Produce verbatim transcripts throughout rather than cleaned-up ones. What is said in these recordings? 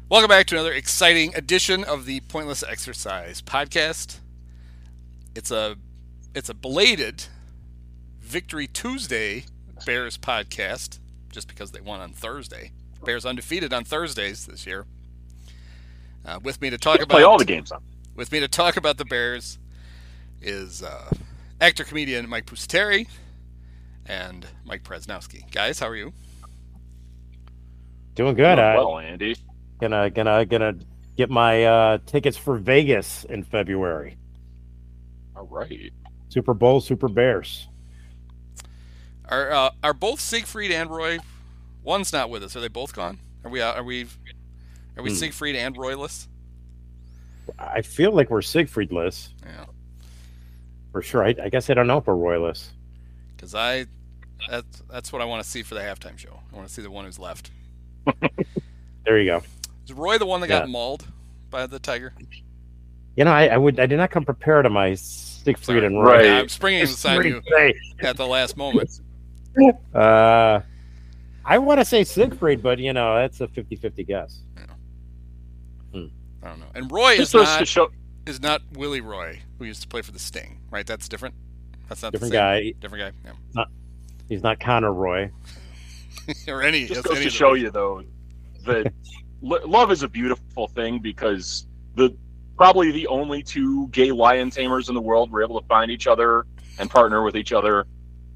Welcome back to another exciting edition of the Pointless Exercise podcast. It's a it's a belated Victory Tuesday Bears podcast, just because they won on Thursday. Bears undefeated on Thursdays this year. Uh, with me to talk about play all the games on. With me to talk about the Bears is uh, actor comedian Mike Pusateri and Mike Presnowski. Guys, how are you? Doing good. Doing I well, Andy. gonna gonna gonna get my uh, tickets for Vegas in February. All right. Super Bowl, Super Bears. Are uh, are both Siegfried and Roy? One's not with us. Are they both gone? Are we out? Are we? Are we Hmm. Siegfried and Royless? I feel like we're Siegfriedless Yeah, for sure. I, I guess I don't know if we're Royless. because I that's that's what I want to see for the halftime show. I want to see the one who's left. There you go. Is Roy the one that got Yeah. mauled by the tiger? You know, I, I would I did not come prepared to my Siegfried Sorry. and Roy. Right. Yeah, I'm springing this on you Today. at the last moment. Uh, I want to say Siegfried, but you know that's a fifty-fifty guess. I don't know. And Roy is This goes to not show. is not Willie Roy, who used to play for the Sting, right? That's different. That's not Different the same. guy. Different guy. Yeah. He's not Connor Roy. or any. Just yes, goes any to of show those. you, though, that lo- love is a beautiful thing because the probably the only two gay lion tamers in the world were able to find each other and partner with each other.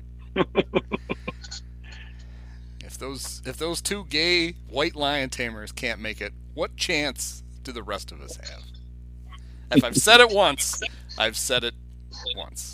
If those if those two gay white lion tamers can't make it, what chance do the rest of us have? If I've said it once, I've said it once.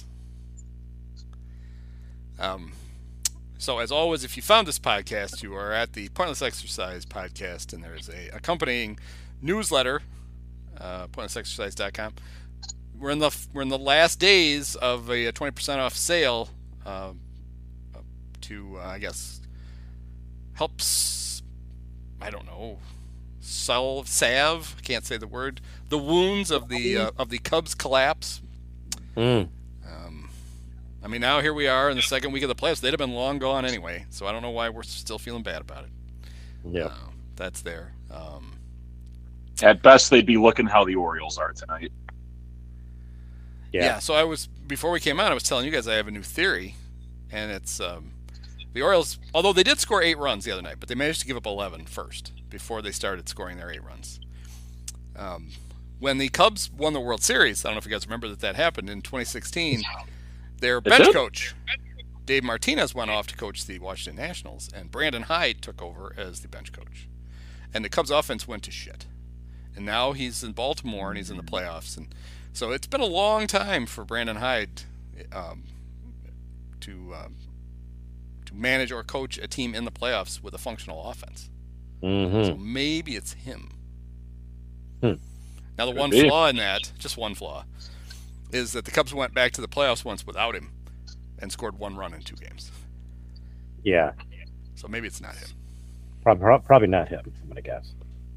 Um, so as always, if you found this podcast, you are at the Pointless Exercise podcast, and there is a accompanying newsletter, uh, pointless exercise dot com. We're in the we're in the last days of a twenty percent off sale uh, to uh, I guess helps I don't know salve salve I can't say the word the wounds of the uh, of the Cubs collapse. Mm. Um, I mean, now here we are in the second week of the playoffs. They'd have been long gone anyway, so I don't know why we're still feeling bad about it. Yeah. Uh, that's there. Um, At best, they'd be looking how the Orioles are tonight. yeah. Yeah. So I was before we came out, I was telling you guys I have a new theory, and it's um, the Orioles. Although they did score eight runs the other night, but they managed to give up eleven first before they started scoring their eight runs. Um, when the Cubs won the World Series, I don't know if you guys remember that that happened in twenty sixteen. Their bench did? coach, Dave Martinez, went off to coach the Washington Nationals, and Brandon Hyde took over as the bench coach. And the Cubs offense went to shit. And now he's in Baltimore and he's in the playoffs. And so it's been a long time for Brandon Hyde um, to um, to manage or coach a team in the playoffs with a functional offense. hmm So maybe it's him. Hmm. Now the Could one be. flaw in that, just one flaw, is that the Cubs went back to the playoffs once without him and scored one run in two games. Yeah. So maybe it's not him. Probably probably not him. I'm gonna guess.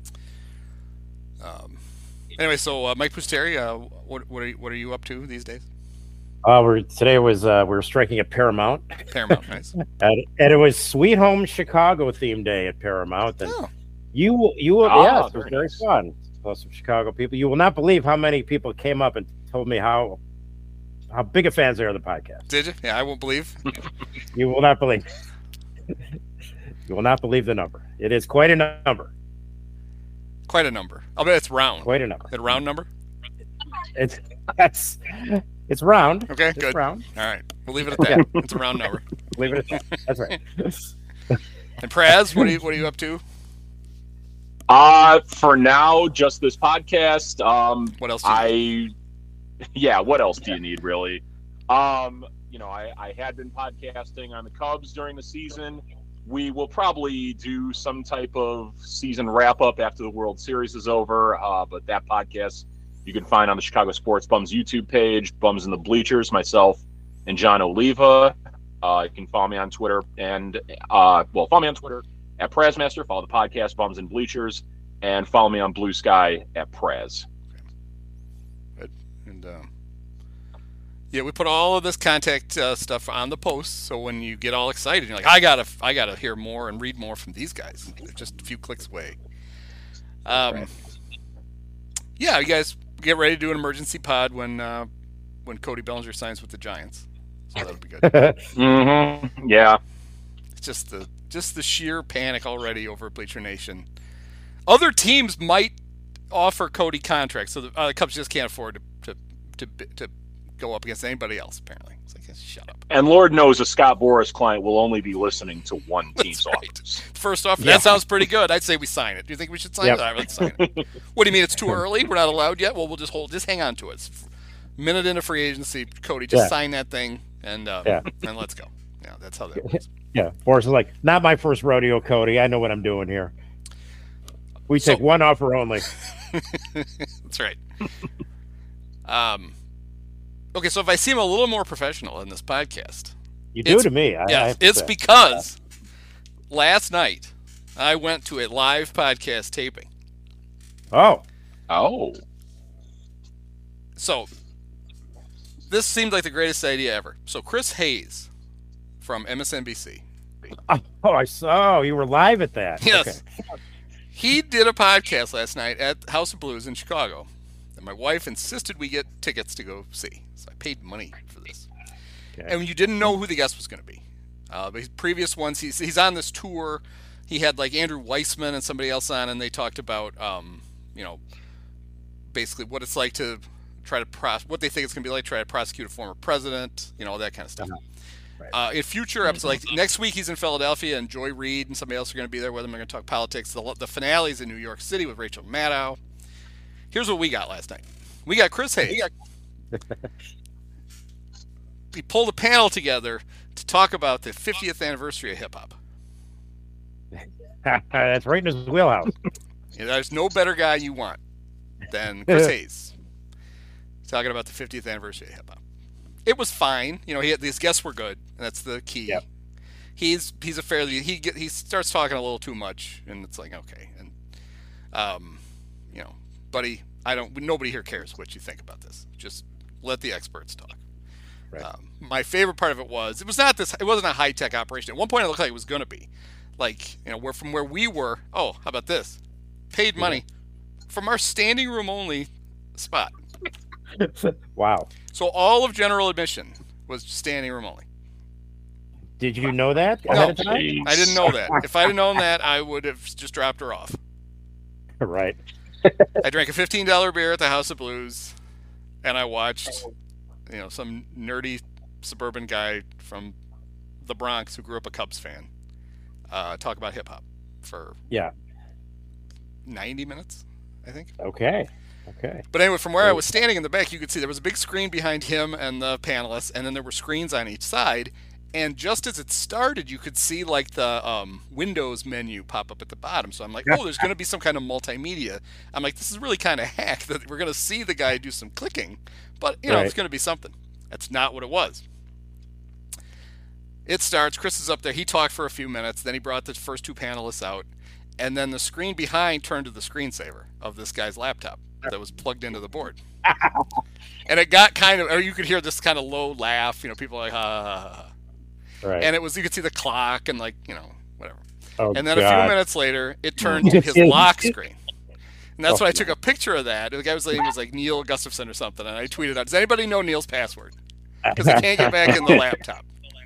Um, anyway, so uh, Mike Pusateri, uh, what what are you, what are you up to these days? Uh, we're today was uh, we were striking at Paramount, Paramount, nice. and, and it was Sweet Home Chicago theme day at Paramount, and Oh, you will- you will Ah, yes, it was very very nice. fun. Plus some Chicago people. You will not believe how many people came up and told me how how big of fans they are of the podcast. did you? Yeah, I won't believe. You will not believe. You will not believe the number. It is quite a number. Quite a number. I'll bet it's round. Quite a number. A round number? It's that's it's round. Okay, It's good. round. All right, we'll leave it at that. It's a round number. Leave it at that. That's right. And Praz, what are you what are you up to? Uh, for now, just this podcast. Um, What else do you do? I, yeah, what else do you need, really? Um, you know, I, I had been podcasting on the Cubs during the season. We will probably do some type of season wrap up after the World Series is over. Uh, but that podcast you can find on the Chicago Sports Bums YouTube page, Bums in the Bleachers, myself and John Oliva. Uh, you can follow me on Twitter and, uh, well, follow me on Twitter at Prazmaster. Follow the podcast, Bums and Bleachers, and follow me on Blue Sky at Praz. And um, yeah, we put all of this contact uh, stuff on the post, so when you get all excited, you're like, I gotta, I gotta hear more and read more from these guys. They're just a few clicks away. Um, Right. Yeah, you guys get ready to do an emergency pod when uh, when Cody Bellinger signs with the Giants. So that'll be good. Mm-hmm. Yeah. It's just the just the sheer panic already over at Bleacher Nation. Other teams might offer Cody contracts, so the, uh, the Cubs just can't afford to, to to to go up against anybody else. Apparently, it's like shut up. And Lord knows a Scott Boras client will only be listening to one team's right. offers. First off, Yeah. that sounds pretty good. I'd say we sign it. Do you think we should sign Yep. it? I would sign it. What do you mean it's too early? We're not allowed yet? Well, we'll just hold. Just hang on to it. It's minute into free agency, Cody, just Yeah. sign that thing and uh, Yeah. and let's go. Yeah, that's how that works. Yeah, Boris is like, not my first rodeo, Cody. I know what I'm doing here. We So- take one offer only. That's right. Um, okay, so if I seem a little more professional in this podcast, You do It's- to me. I, I yes, have to it's say. because last night I went to a live podcast taping. Oh, Oh. So this seemed like the greatest idea ever. So Chris Hayes from M S N B C, oh, I saw. You were live at that. yes, he did a podcast last night at House of Blues in Chicago, and my wife insisted we get tickets to go see. So I paid money for this. Okay. And you didn't know who the guest was going to be. Uh, but his previous ones, he's, he's on this tour. He had like Andrew Weissman and somebody else on, and they talked about, um, you know, basically what it's like to try to pros- what they think it's going to be like to try to prosecute a former president, you know, all that kind of stuff. Uh-huh. Right. Uh, in future episodes, like next week, he's in Philadelphia, and Joy Reid and somebody else are going to be there with him. They're going to talk politics. The, the finale's in New York City with Rachel Maddow. Here's what we got last night. We got Chris Hayes. We pulled a panel together to talk about the fiftieth anniversary of hip hop. That's right in his wheelhouse. You know, there's no better guy you want than Chris Hayes talking about the fiftieth anniversary of hip hop. It was fine. You know, he had, these guests were good, and that's the key. Yep. He's he's a fairly he get, he starts talking a little too much, and it's like okay, and um, you know, buddy, I don't. Nobody here cares what you think about this. Just let the experts talk. Right. Um, my favorite part of it was it was not this. It wasn't a high tech operation. At one point, it looked like it was going to be, like you know, where from where we were. Oh, how about this? Paid money from our standing room only spot. Wow. So all of general admission was standing room only. Did you know that No. ahead of time? Jeez. I didn't know that. If I'd have known that, I would have just dropped her off. Right. I drank a fifteen dollar beer at the House of Blues, and I watched, you know, some nerdy suburban guy from the Bronx who grew up a Cubs fan uh, talk about hip hop for Yeah. ninety minutes, I think. Okay. Okay. But anyway, from where I was standing in the back, you could see there was a big screen behind him and the panelists, and then there were screens on each side. And just as it started, you could see like the um, Windows menu pop up at the bottom. So I'm like, oh, there's going to be some kind of multimedia. I'm like, this is really kind of hack that we're going to see the guy do some clicking, but you know, Right. it's going to be something. That's not what it was. It starts. Chris is up there. He talked for a few minutes. Then he brought the first two panelists out, and then the screen behind turned to the screensaver of this guy's laptop that was plugged into the board. And it got kind of, or you could hear this kind of low laugh. You know, people like, ha ha ha ha. Right. And it was, you could see the clock and like, you know, whatever. oh, And then God. a few minutes later, it turned You to could his see it. lock screen. And that's Oh. why I took a picture of that. The guy was name was like Neil Gustafson or something. And I tweeted out, does anybody know Neil's password? Because I can't get back in the laptop.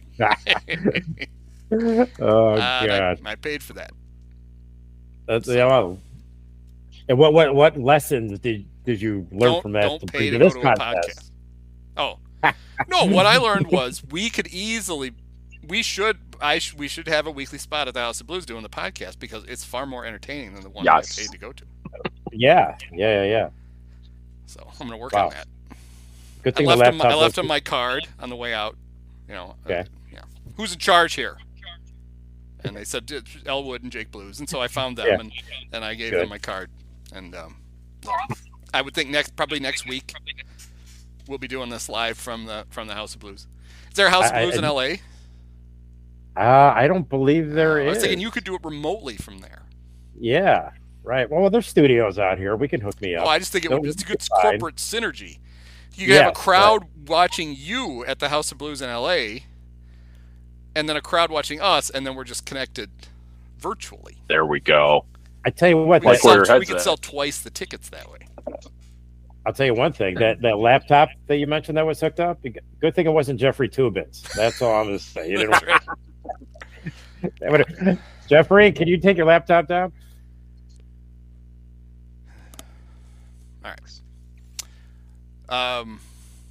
oh Uh, God. I, I paid for that. That's yeah, well, and what what what lessons did did you learn Don't, from that? don't to pay bring to to go this to a contest? podcast. Oh. No, what I learned was we could easily, we should, I sh- we should have a weekly spot at the House of Blues doing the podcast because it's far more entertaining than the one Yes. I paid to go to. Yeah, yeah, yeah, yeah. So I'm going to work Wow. on that. Good I thing the left, him, laptop. I left was- him my card on the way out. You know. uh, Okay. yeah. Who's in charge here? And they said "It's Elwood and Jake Blues, and so I found them Yeah. and and I gave Good. them my card. And um, I would think next, probably next week, we'll be doing this live from the from the House of Blues. Is there a House of I- I- Blues in L A? Uh, I don't believe there I was is. thinking you could do it remotely from there. Yeah, right. Well, there's studios out here. We can hook me up. Oh, I just think it That would would it's a be good fine. corporate synergy. You could have a Yes, crowd watching you at the House of Blues in L A, and then a crowd watching us, and then we're just connected virtually. There we go. I tell you what, We could, Like where sell, your we head's could at. sell twice the tickets that way. I'll tell you one thing. That that laptop that you mentioned that was hooked up. Good thing it wasn't Jeffrey Tubin's. That's all I'm gonna say. You didn't. That's right. That would've- Jeffrey, can you take your laptop down? All right. Um.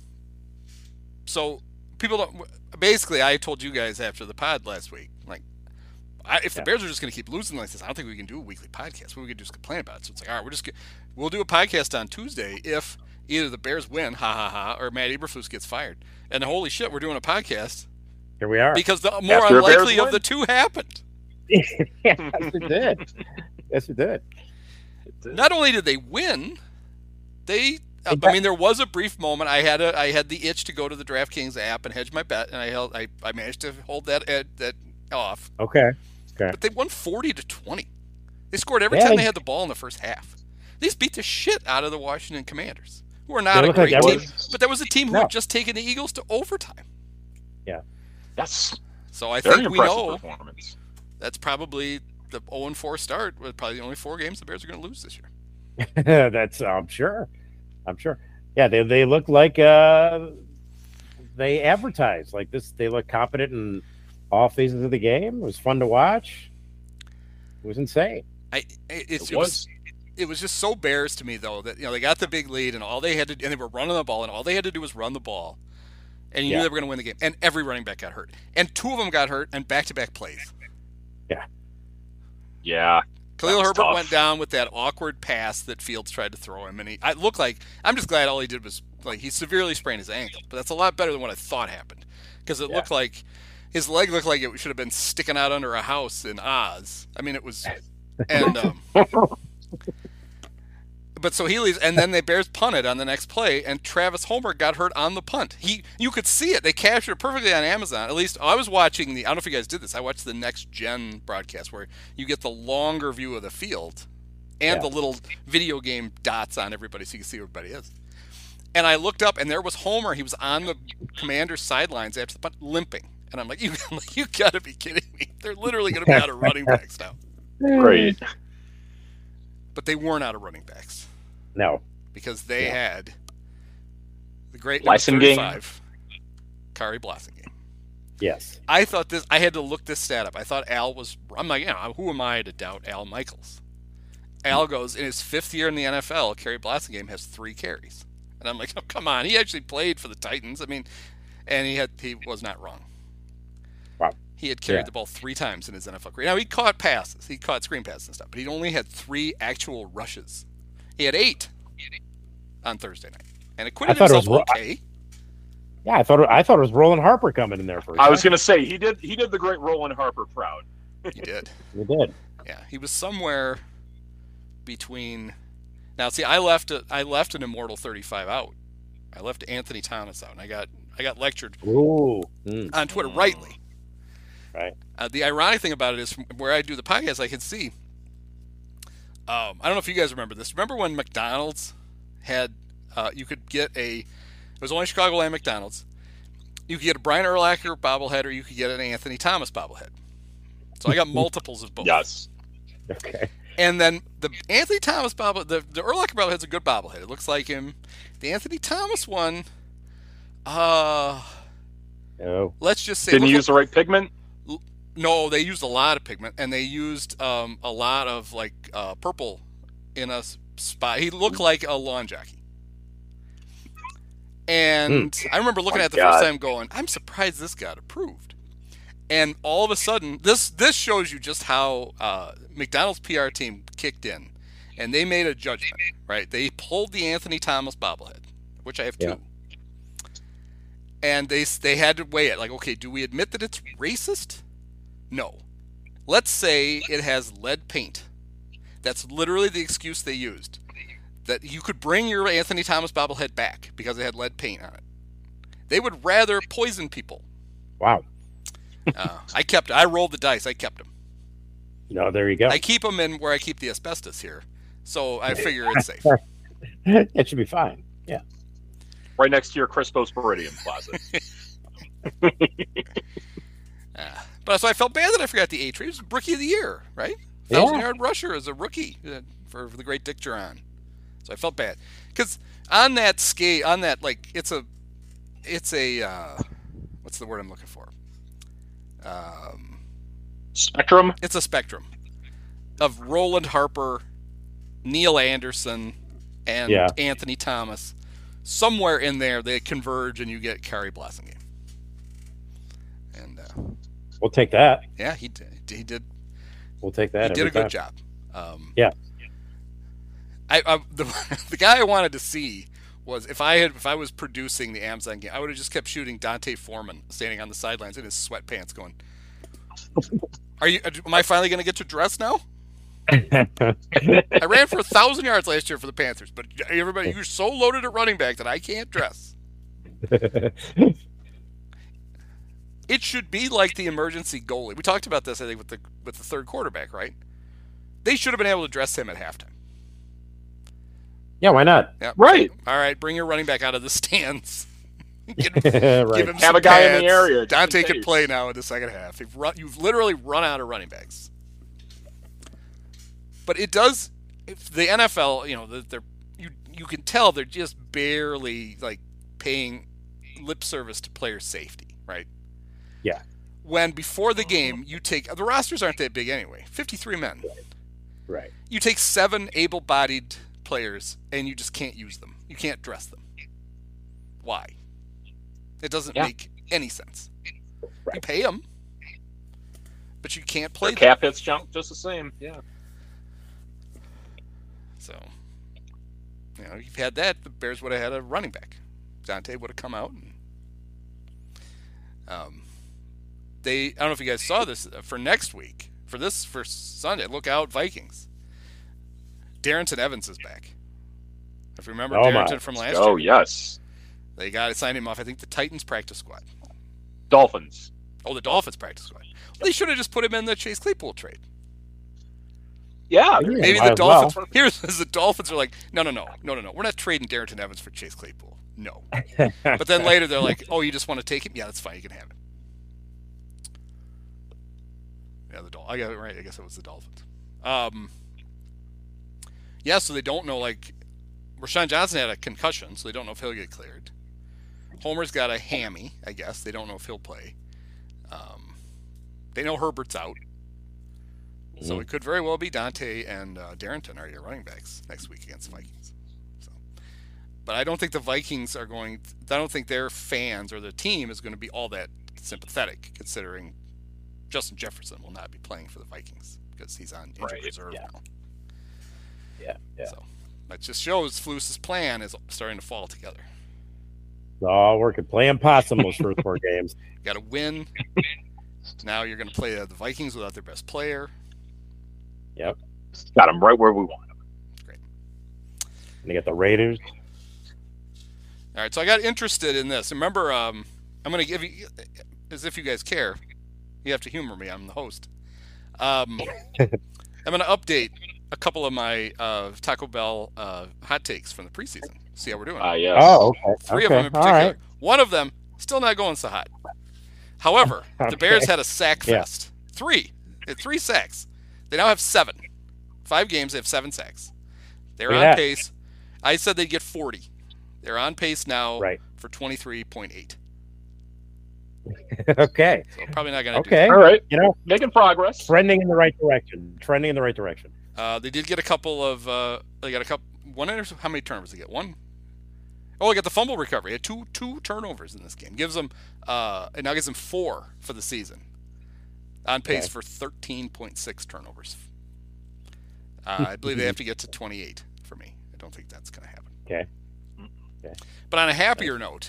So people don't. Basically, I told you guys after the pod last week, like, I, if the Yeah. Bears are just going to keep losing like this, I don't think we can do a weekly podcast. We could just complain about it. So it's like, all right, we're just gonna, we'll do a podcast on Tuesday if either the Bears win, ha ha ha, or Matt Eberflus gets fired. And holy shit, we're doing a podcast Here we are. because the more After the Bears unlikely of win. the two happened. Yes, it did. Yes, it did. Not only did they win, they. Uh, They got- I mean, there was a brief moment. I had a, I had the itch to go to the DraftKings app and hedge my bet, and I held, I, I managed to hold that ed, that off. Okay. Okay. But they won forty to twenty. They scored every Yeah, time they- they had the ball in the first half. They just beat the shit out of the Washington Commanders, who are They not a look like great every- team. But that was a team who No. had just taken the Eagles to overtime. That's So I very think we impressive know performance. that's probably the oh and four start. Was probably the only four games the Bears are going to lose this year. That's I'm sure. I'm sure. Yeah, they they look like uh, they advertise like this. They look competent in all phases of the game. It was fun to watch. It was insane. I it, it's, It it was was. it was just so Bears to me though that you know they got the big lead and all they had to and they were running the ball and all they had to do was run the ball, and you Yeah. knew they were going to win the game. And every running back got hurt, and two of them got hurt and back to back plays. Yeah. Khalil was Herbert tough. went down with that awkward pass that Fields tried to throw him, and he. I looked like I'm just glad all he did was like he severely sprained his ankle, but that's a lot better than what I thought happened because it Yeah. looked like his leg looked like it should have been sticking out under a house in Oz. I mean, it was, and um, but so he leaves, and then the Bears punted on the next play, and Travis Homer got hurt on the punt. He, you could see it. They captured it perfectly on Amazon. At least I was watching the. I don't know if you guys did this. I watched the Next Gen broadcast where you get the longer view of the field, and Yeah. the little video game dots on everybody, so you can see where everybody is. And I looked up, and there was Homer. He was on the Commander's sidelines after the punt, limping. And I'm like, you, I'm like, you got to be kidding me! They're literally going to be out of running backs now. Great. But they weren't out of running backs. No. Because they Yeah. had the great number Blasingame. thirty-five, Kari Blasingame. Yes. I thought this. I had to look this stat up. I thought Al was. I'm like, yeah, who am I to doubt Al Michaels? Al goes in his fifth year in the N F L. Kari Blasingame has three carries, and I'm like, oh come on. He actually played for the Titans. I mean, and he had he was not wrong. Wow. He had carried Yeah. the ball three times in his N F L career. Now he caught passes. He caught screen passes and stuff, but he only had three actual rushes. He had eight on Thursday night, and acquitted I thought it himself was ro- okay. Yeah, I thought it, I thought it was Roland Harper coming in there for. a I was second. gonna say he did he did the great Roland Harper proud. He did. We did. Yeah, he was somewhere between. Now, see, I left a, I left an Immortal thirty-five out. I left Anthony Thomas out, and I got I got lectured Ooh. Mm. on Twitter rightly. Right. Uh, the ironic thing about it is, from where I do the podcast, I can see. Um, I don't know if you guys remember this. Remember when McDonald's had uh, you could get a it was only Chicagoland McDonald's. You could get a Brian Urlacher bobblehead, or you could get an Anthony Thomas bobblehead. So I got multiples of both. Yes. Okay. And then the Anthony Thomas bobblehead, the, the Urlacher bobblehead's a good bobblehead. It looks like him. The Anthony Thomas one, uh, Oh. let's just say. Didn't look he use the right pigment? like- no, they used a lot of pigment, and they used um, a lot of like uh, purple in a s- spot. He looked like a lawn jockey. And I remember looking My at it the God. first time going, I'm surprised this got approved. And all of a sudden, this this shows you just how uh, McDonald's P R team kicked in, and they made a judgment, right? They pulled the Anthony Thomas bobblehead, which I have two, Yeah. and they they had to weigh it. Like, okay, do we admit that it's racist? No. Let's say it has lead paint. That's literally the excuse they used. That you could bring your Anthony Thomas bobblehead back because it had lead paint on it. They would rather poison people. Wow. Uh, I kept. I rolled the dice. I kept them. No, there you go. I keep them in where I keep the asbestos here, so I figure it's safe. It should be fine. Yeah. Right next to your Crispos Meridian closet. Uh, but so I felt bad that I forgot the A tree. It was rookie of the year, right? thousand Yeah. yard rusher as a rookie uh, for, for the great Dick Duran. So I felt bad because on that scale, on that like it's a, it's a uh, what's the word I'm looking for? Um, Spectrum. it's a spectrum of Roland Harper, Neil Anderson, and Yeah. Anthony Thomas. Somewhere in there, they converge, and you get Kari Blasingame. And uh, We'll take that. yeah, he did, he did We'll take he that. did a every good time. job. Um, Yeah. I, I the, the guy I wanted to see was if I had if I was producing the Amazon game, I would have just kept shooting Dante Foreman standing on the sidelines in his sweatpants, going, "Are you? Am I finally going to get to dress now?" I ran for a thousand yards last year for the Panthers, but everybody, you're so loaded at running back that I can't dress. It should be like the emergency goalie. We talked about this, I think, with the with the third quarterback, right? They should have been able to dress him at halftime. Yeah, why not? Yeah, Right. All right, bring your running back out of the stands. Get, right. give him Have some a guy in the pads. area, just Dante in can case. play now in the second half. You've, run, you've literally run out of running backs. But it does. If the N F L, you know, they're you you can tell they're just barely like paying lip service to player safety, right? Yeah. When before the game you take the rosters aren't that big anyway, fifty-three men. Right. You take seven able-bodied players and you just can't use them. You can't dress them. Why? It doesn't Yeah. make any sense. You Right. pay them, but you can't play Their them. cap hits jump just the same. Yeah. So, you know, you've had that. The Bears would have had a running back. Dante would have come out. And, um, they. I don't know if you guys saw this uh, for next week. For this for Sunday, look out, Vikings. Darrington Evans is back. If you remember Oh, my. Darrington from last Oh year, yes. they got to sign him off. I think the Titans practice squad. Dolphins. Oh, the Dolphins practice squad. Well, they should have just put him in the Chase Claypool trade. Yeah. Yeah. Maybe might the as well. Dolphins. Here's the Dolphins are like, no, no, no, no, no, no. We're not trading Darrington Evans for Chase Claypool. No. But then later they're like, oh, you just want to take him? Yeah, that's fine. You can have it. Yeah, the Dol- I got it right. I guess it was the Dolphins. Um. Yeah, so they don't know. Like, Rashawn Johnson had a concussion, so they don't know if he'll get cleared. Homer's got a hammy. I guess they don't know if he'll play. Um, they know Herbert's out. So it could very well be Dante and uh, Darrington are your running backs next week against the Vikings. So, but I don't think the Vikings are going. I don't think their fans or the team is going to be all that sympathetic, considering Justin Jefferson will not be playing for the Vikings because he's on injured Right, reserve yeah. now. Yeah. Yeah. So that just shows Flus's plan is starting to fall together. It's all working. Playing possum those first four games. You got to win. Now you're going to play uh, the Vikings without their best player. Yep. Got him right where we want him. And you get the Raiders. All right, so I got interested in this. Remember, um, I'm going to give you, as if you guys care, you have to humor me. I'm the host. Um, I'm going to update a couple of my uh, Taco Bell uh, hot takes from the preseason. See how we're doing. Ah, yes. Oh, okay. Three okay. of them in All particular. right. One of them still not going so hot. However, the Okay. Bears had a sack Yeah. fest. Three. They had three sacks. They now have seven. Five games, they have seven sacks. They're Look on at that. pace. I said they'd get forty. They're on pace now Right. for twenty-three point eight. Okay. So probably not going to Okay. All right. You know, Making progress. trending in the right direction. Trending in the right direction. do. Uh, they did get a couple of. Uh, they got a couple. One. inter- How many turnovers did they get? One. Oh, they got the fumble recovery. They had two two turnovers in this game. Gives them. Uh, it now gives them four for the season. On pace Okay. for thirteen point six turnovers. Uh, I believe they have to get to twenty-eight for me. I don't think that's going to happen. Okay. But on a happier note,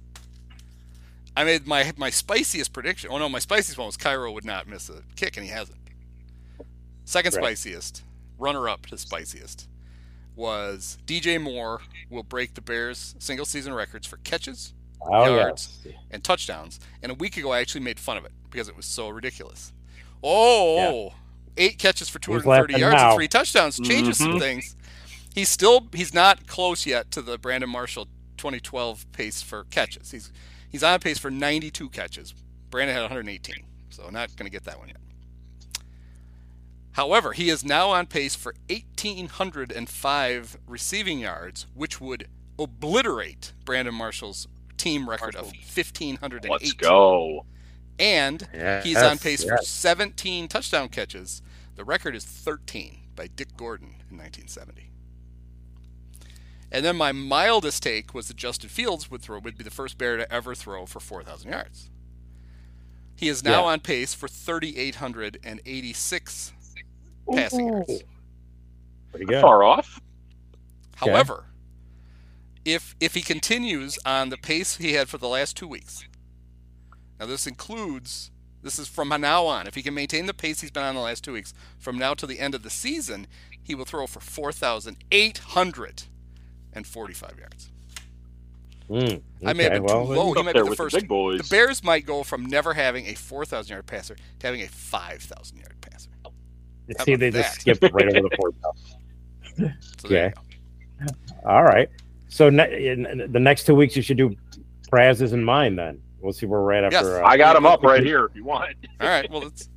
I made my my spiciest prediction. Oh no, my spiciest one was Cairo would not miss a kick, and he hasn't. Second Right. spiciest, runner up to spiciest, was D J Moore will break the Bears' single season records for catches Oh, Yards. yes. and touchdowns. And a week ago, I actually made fun of it because it was so ridiculous. Oh, eight catches for two hundred thirty laughing yards now? and three touchdowns changes some Mhm. things. He's still he's not close yet to the Brandon Marshall twenty twelve pace for catches. He's he's on pace for ninety-two catches. Brandon had one hundred eighteen, so not going to get that one yet. However, he is now on pace for one thousand eight hundred five receiving yards, which would obliterate Brandon Marshall's team record of one thousand five hundred eight. Let's go. And Yes, he's on pace yes. for seventeen touchdown catches. The record is thirteen by Dick Gordon in nineteen seventy. And then my mildest take was that Justin Fields would throw would be the first Bear to ever throw for four thousand yards. He is now Yeah. on pace for three thousand eight hundred eighty-six passing yards. Ooh. Pretty good. Far off. However, if if he continues on the pace he had for the last two weeks, now this includes, this is from now on, if he can maintain the pace he's been on the last two weeks, from now to the end of the season, he will throw for four thousand eight hundred forty-five yards. Mm, I may have okay, been well, too low. He Up might there be the with the first. big boys. The Bears might go from never having a four thousand yard passer to having a five thousand yard passer. How See, about they that? just skipped right over the four thousand. So there Okay. you go. All right. So ne- in the next two weeks, you should do Praz's and mine then. We'll see where we're at Yes. after. Uh, I got him up right here if you want. All right. Well, it's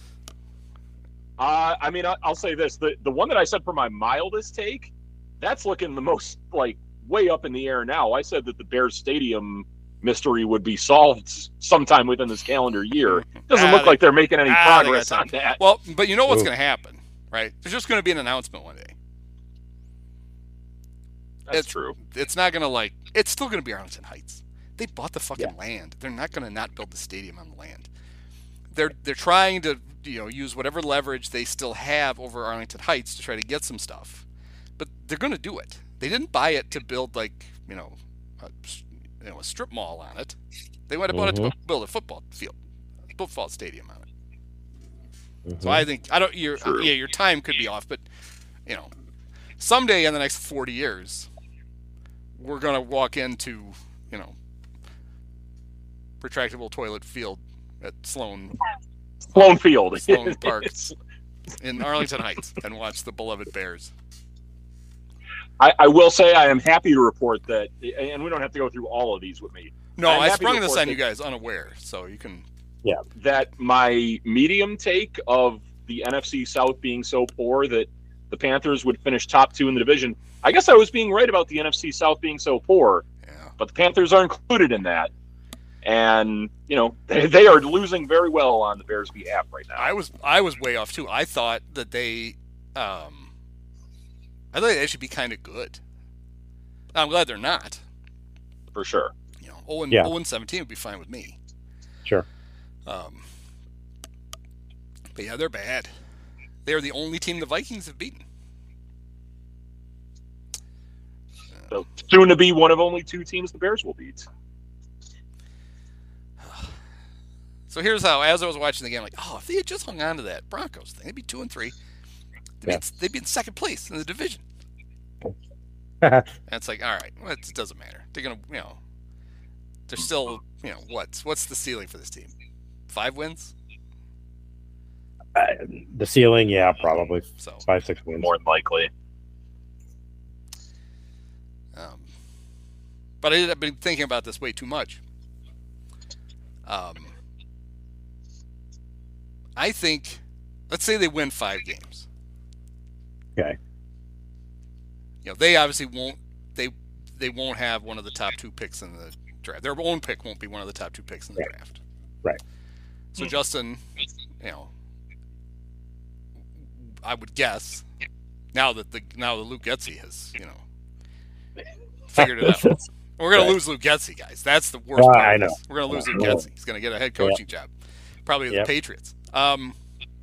Uh, I mean, I- I'll say this: the the one that I said for my mildest take, that's looking the most like way up in the air now. I said that the Bears Stadium mystery would be solved sometime within this calendar year. Doesn't Ah, look they- like they're making any ah, they progress got on that. well, but you know what's Ooh. going to happen, right? There's just going to be an announcement one day. That's it's- true. It's not going to like. It's still going to be Arlington Heights. They bought the fucking Yeah. land. They're not going to not build the stadium on the land. They're they're trying to you know use whatever leverage they still have over Arlington Heights to try to get some stuff, but they're going to do it. They didn't buy it to build like you know, a, you know, a strip mall on it. They went and bought it to Mhm. build a football field, a football stadium on it. mhm. So I think I don't. Your True. yeah, your time could be off, but you know, someday in the next forty years, we're gonna walk into you know, retractable toilet field at Sloan Sloan Field. Sloan Park in Arlington Heights and watch the beloved Bears. I, I will say I am happy to report that, and we don't have to go through all of these with me. No, I'm I happy to sprung this report on that- you guys unaware, so you can. That my medium take of the N F C South being so poor that the Panthers would finish top two in the division. I guess I was being right about the N F C South being so poor, Yeah. but the Panthers are included in that. And, you know, they, they are losing very well on the Bears' behalf right now. I was I was way off too. I thought that they, um, I thought they'd actually be kind of good. I'm glad they're not. For sure. You know, zero and Yeah. zero and seventeen would be fine with me. Sure. Um, but yeah, they're bad. They're the only team the Vikings have beaten. So soon to be one of only two teams the Bears will beat. So here's how, as I was watching the game, I'm like, oh, if they had just hung on to that Broncos thing, they'd be two and three. They'd, Yeah. be, they'd be in second place in the division. And it's like, all right, well, it doesn't matter. They're gonna, you know, they're still, you know, what's what's the ceiling for this team? Five wins. Uh, the ceiling, yeah, probably So, five, six wins. More than likely. um, but I, I've been thinking about this way too much. Um, I think, let's say they win five games. Okay. You know, they obviously won't. They they won't have one of the top two picks in the draft. Their own pick won't be one of the top two picks in the Right. draft. Right. So Justin, you know, I would guess now that the now that Luke Getsy has you know figured it out. We're gonna Right. lose Luke Getsy, guys. That's the worst Yeah, part. I of know. this. We're gonna lose I Luke know. Getsy. He's gonna get a head coaching job, probably with Yep. the Patriots. Um,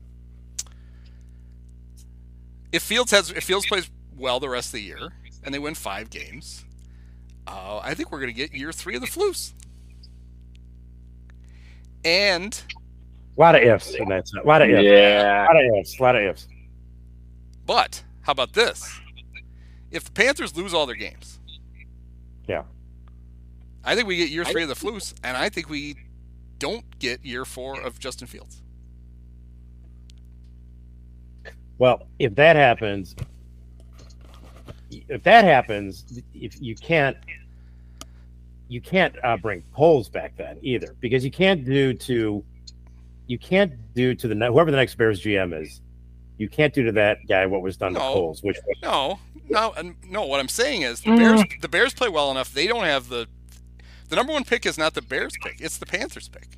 if Fields has if Fields plays well the rest of the year and they win five games, uh, I think we're gonna get year three of the Floos. And A lot of ifs in that. A lot of ifs. Yeah. A lot of ifs. A lot of ifs. but how about this? If the Panthers lose all their games, Yeah. I think we get year three of the Floos, and I think we don't get year four of Justin Fields. Well, if that happens, if that happens, if you can't, you can't uh, bring polls back then either, because you can't do to, you can't do to the ne- whoever the next Bears G M is, You can't do to that guy what was done No. to Poles, which was No, no, and no. What I'm saying is the Bears. The Bears play well enough. They don't have the the number one pick is not the Bears pick. It's the Panthers pick.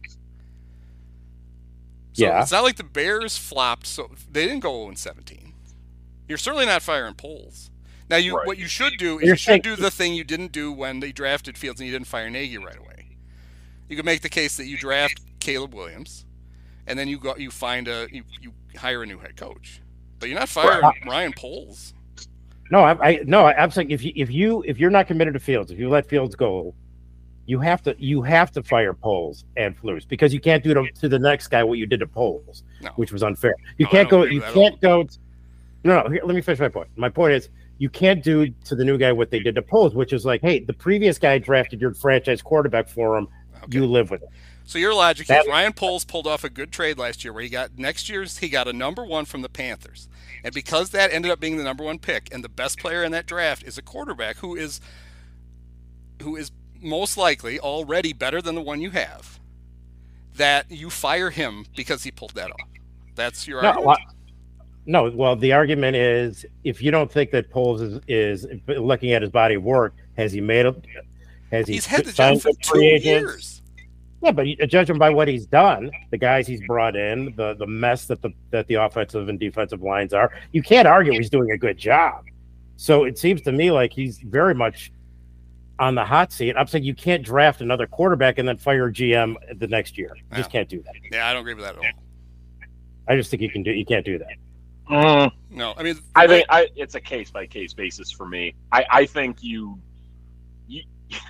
So Yeah. it's not like the Bears flopped. So they didn't go oh and seventeen. You're certainly not firing Poles. Now, you Right. what you should do is You're you should saying- do the thing you didn't do when they drafted Fields and you didn't fire Nagy right away. You could make the case that you draft Caleb Williams, and then you go you find a you, you hire a new head coach. But you're not firing Right. Ryan Poles. no, I, I no, I'm saying if you if you if you're not committed to Fields, if you let Fields go, you have to you have to fire Poles and Flus because you can't do to, to the next guy what you did to Poles, No. which was unfair. You No, I can't don't go. agree You with that can't go. No, no. Here, let me finish my point. My point is you can't do to the new guy what they did to Poles, which is like, hey, the previous guy drafted your franchise quarterback for him. Okay. You live with it. So your logic That- is Ryan Poles pulled off a good trade last year where he got next year's he got a number one from the Panthers. And because that ended up being the number one pick and the best player in that draft is a quarterback who is who is most likely already better than the one you have, that you fire him because he pulled that off. That's your No, argument? well, no. Well, the argument is if you don't think that Poles is, is looking at his body of work, has he made a has he He's had the signed job for with two free agents? years. Yeah, but you judge him by what he's done, the guys he's brought in, the the mess that the that the offensive and defensive lines are. You can't argue he's doing a good job. So it seems to me like he's very much on the hot seat. I'm saying you can't draft another quarterback and then fire G M the next year. You just No. can't do that. Yeah, I don't agree with that at all. I just think you can do. You can't do that. Mm, No, I mean I think I, it's a case by case basis for me. I, I think you, you,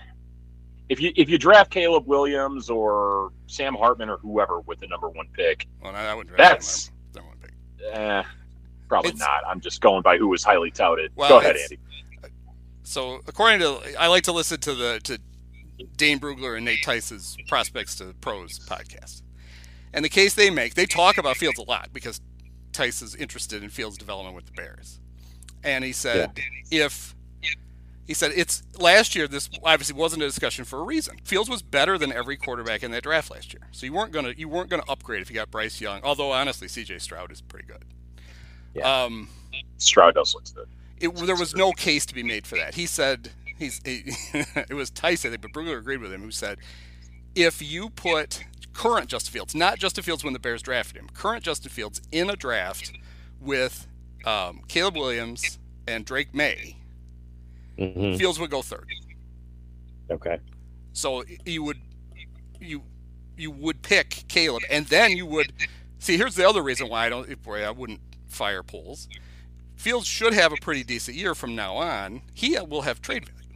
if you if you draft Caleb Williams or Sam Hartman or whoever with the number one pick, well, I wouldn't draft That's- him. I don't want to pick. eh, probably It's- not. I'm just going by who was highly touted. Well, Go ahead, it's- Andy. So according to, I like to listen to the to Dane Brugler and Nate Tice's Prospects to Pros podcast, and the case they make, they talk about Fields a lot because Tice is interested in Fields' development with the Bears, and he said if he said it's last year, this obviously wasn't a discussion for a reason. Fields was better than every quarterback in that draft last year, so you weren't gonna you weren't gonna upgrade if you got Bryce Young. Although honestly, C J Stroud is pretty good. Yeah. Um, Stroud does look good. it, there was no case to be made for that. He said he's he, it was Tice, I think, but Brugler agreed with him, who said if you put current Justin Fields, not Justin Fields when the Bears drafted him, current Justin Fields in a draft with um, Caleb Williams and Drake May, Mhm. Fields would go third. Okay. So you would you you would pick Caleb, and then you would see. Here's the other reason why I don't. Boy, I wouldn't fire Poles. Fields should have a pretty decent year from now on. He will have trade value,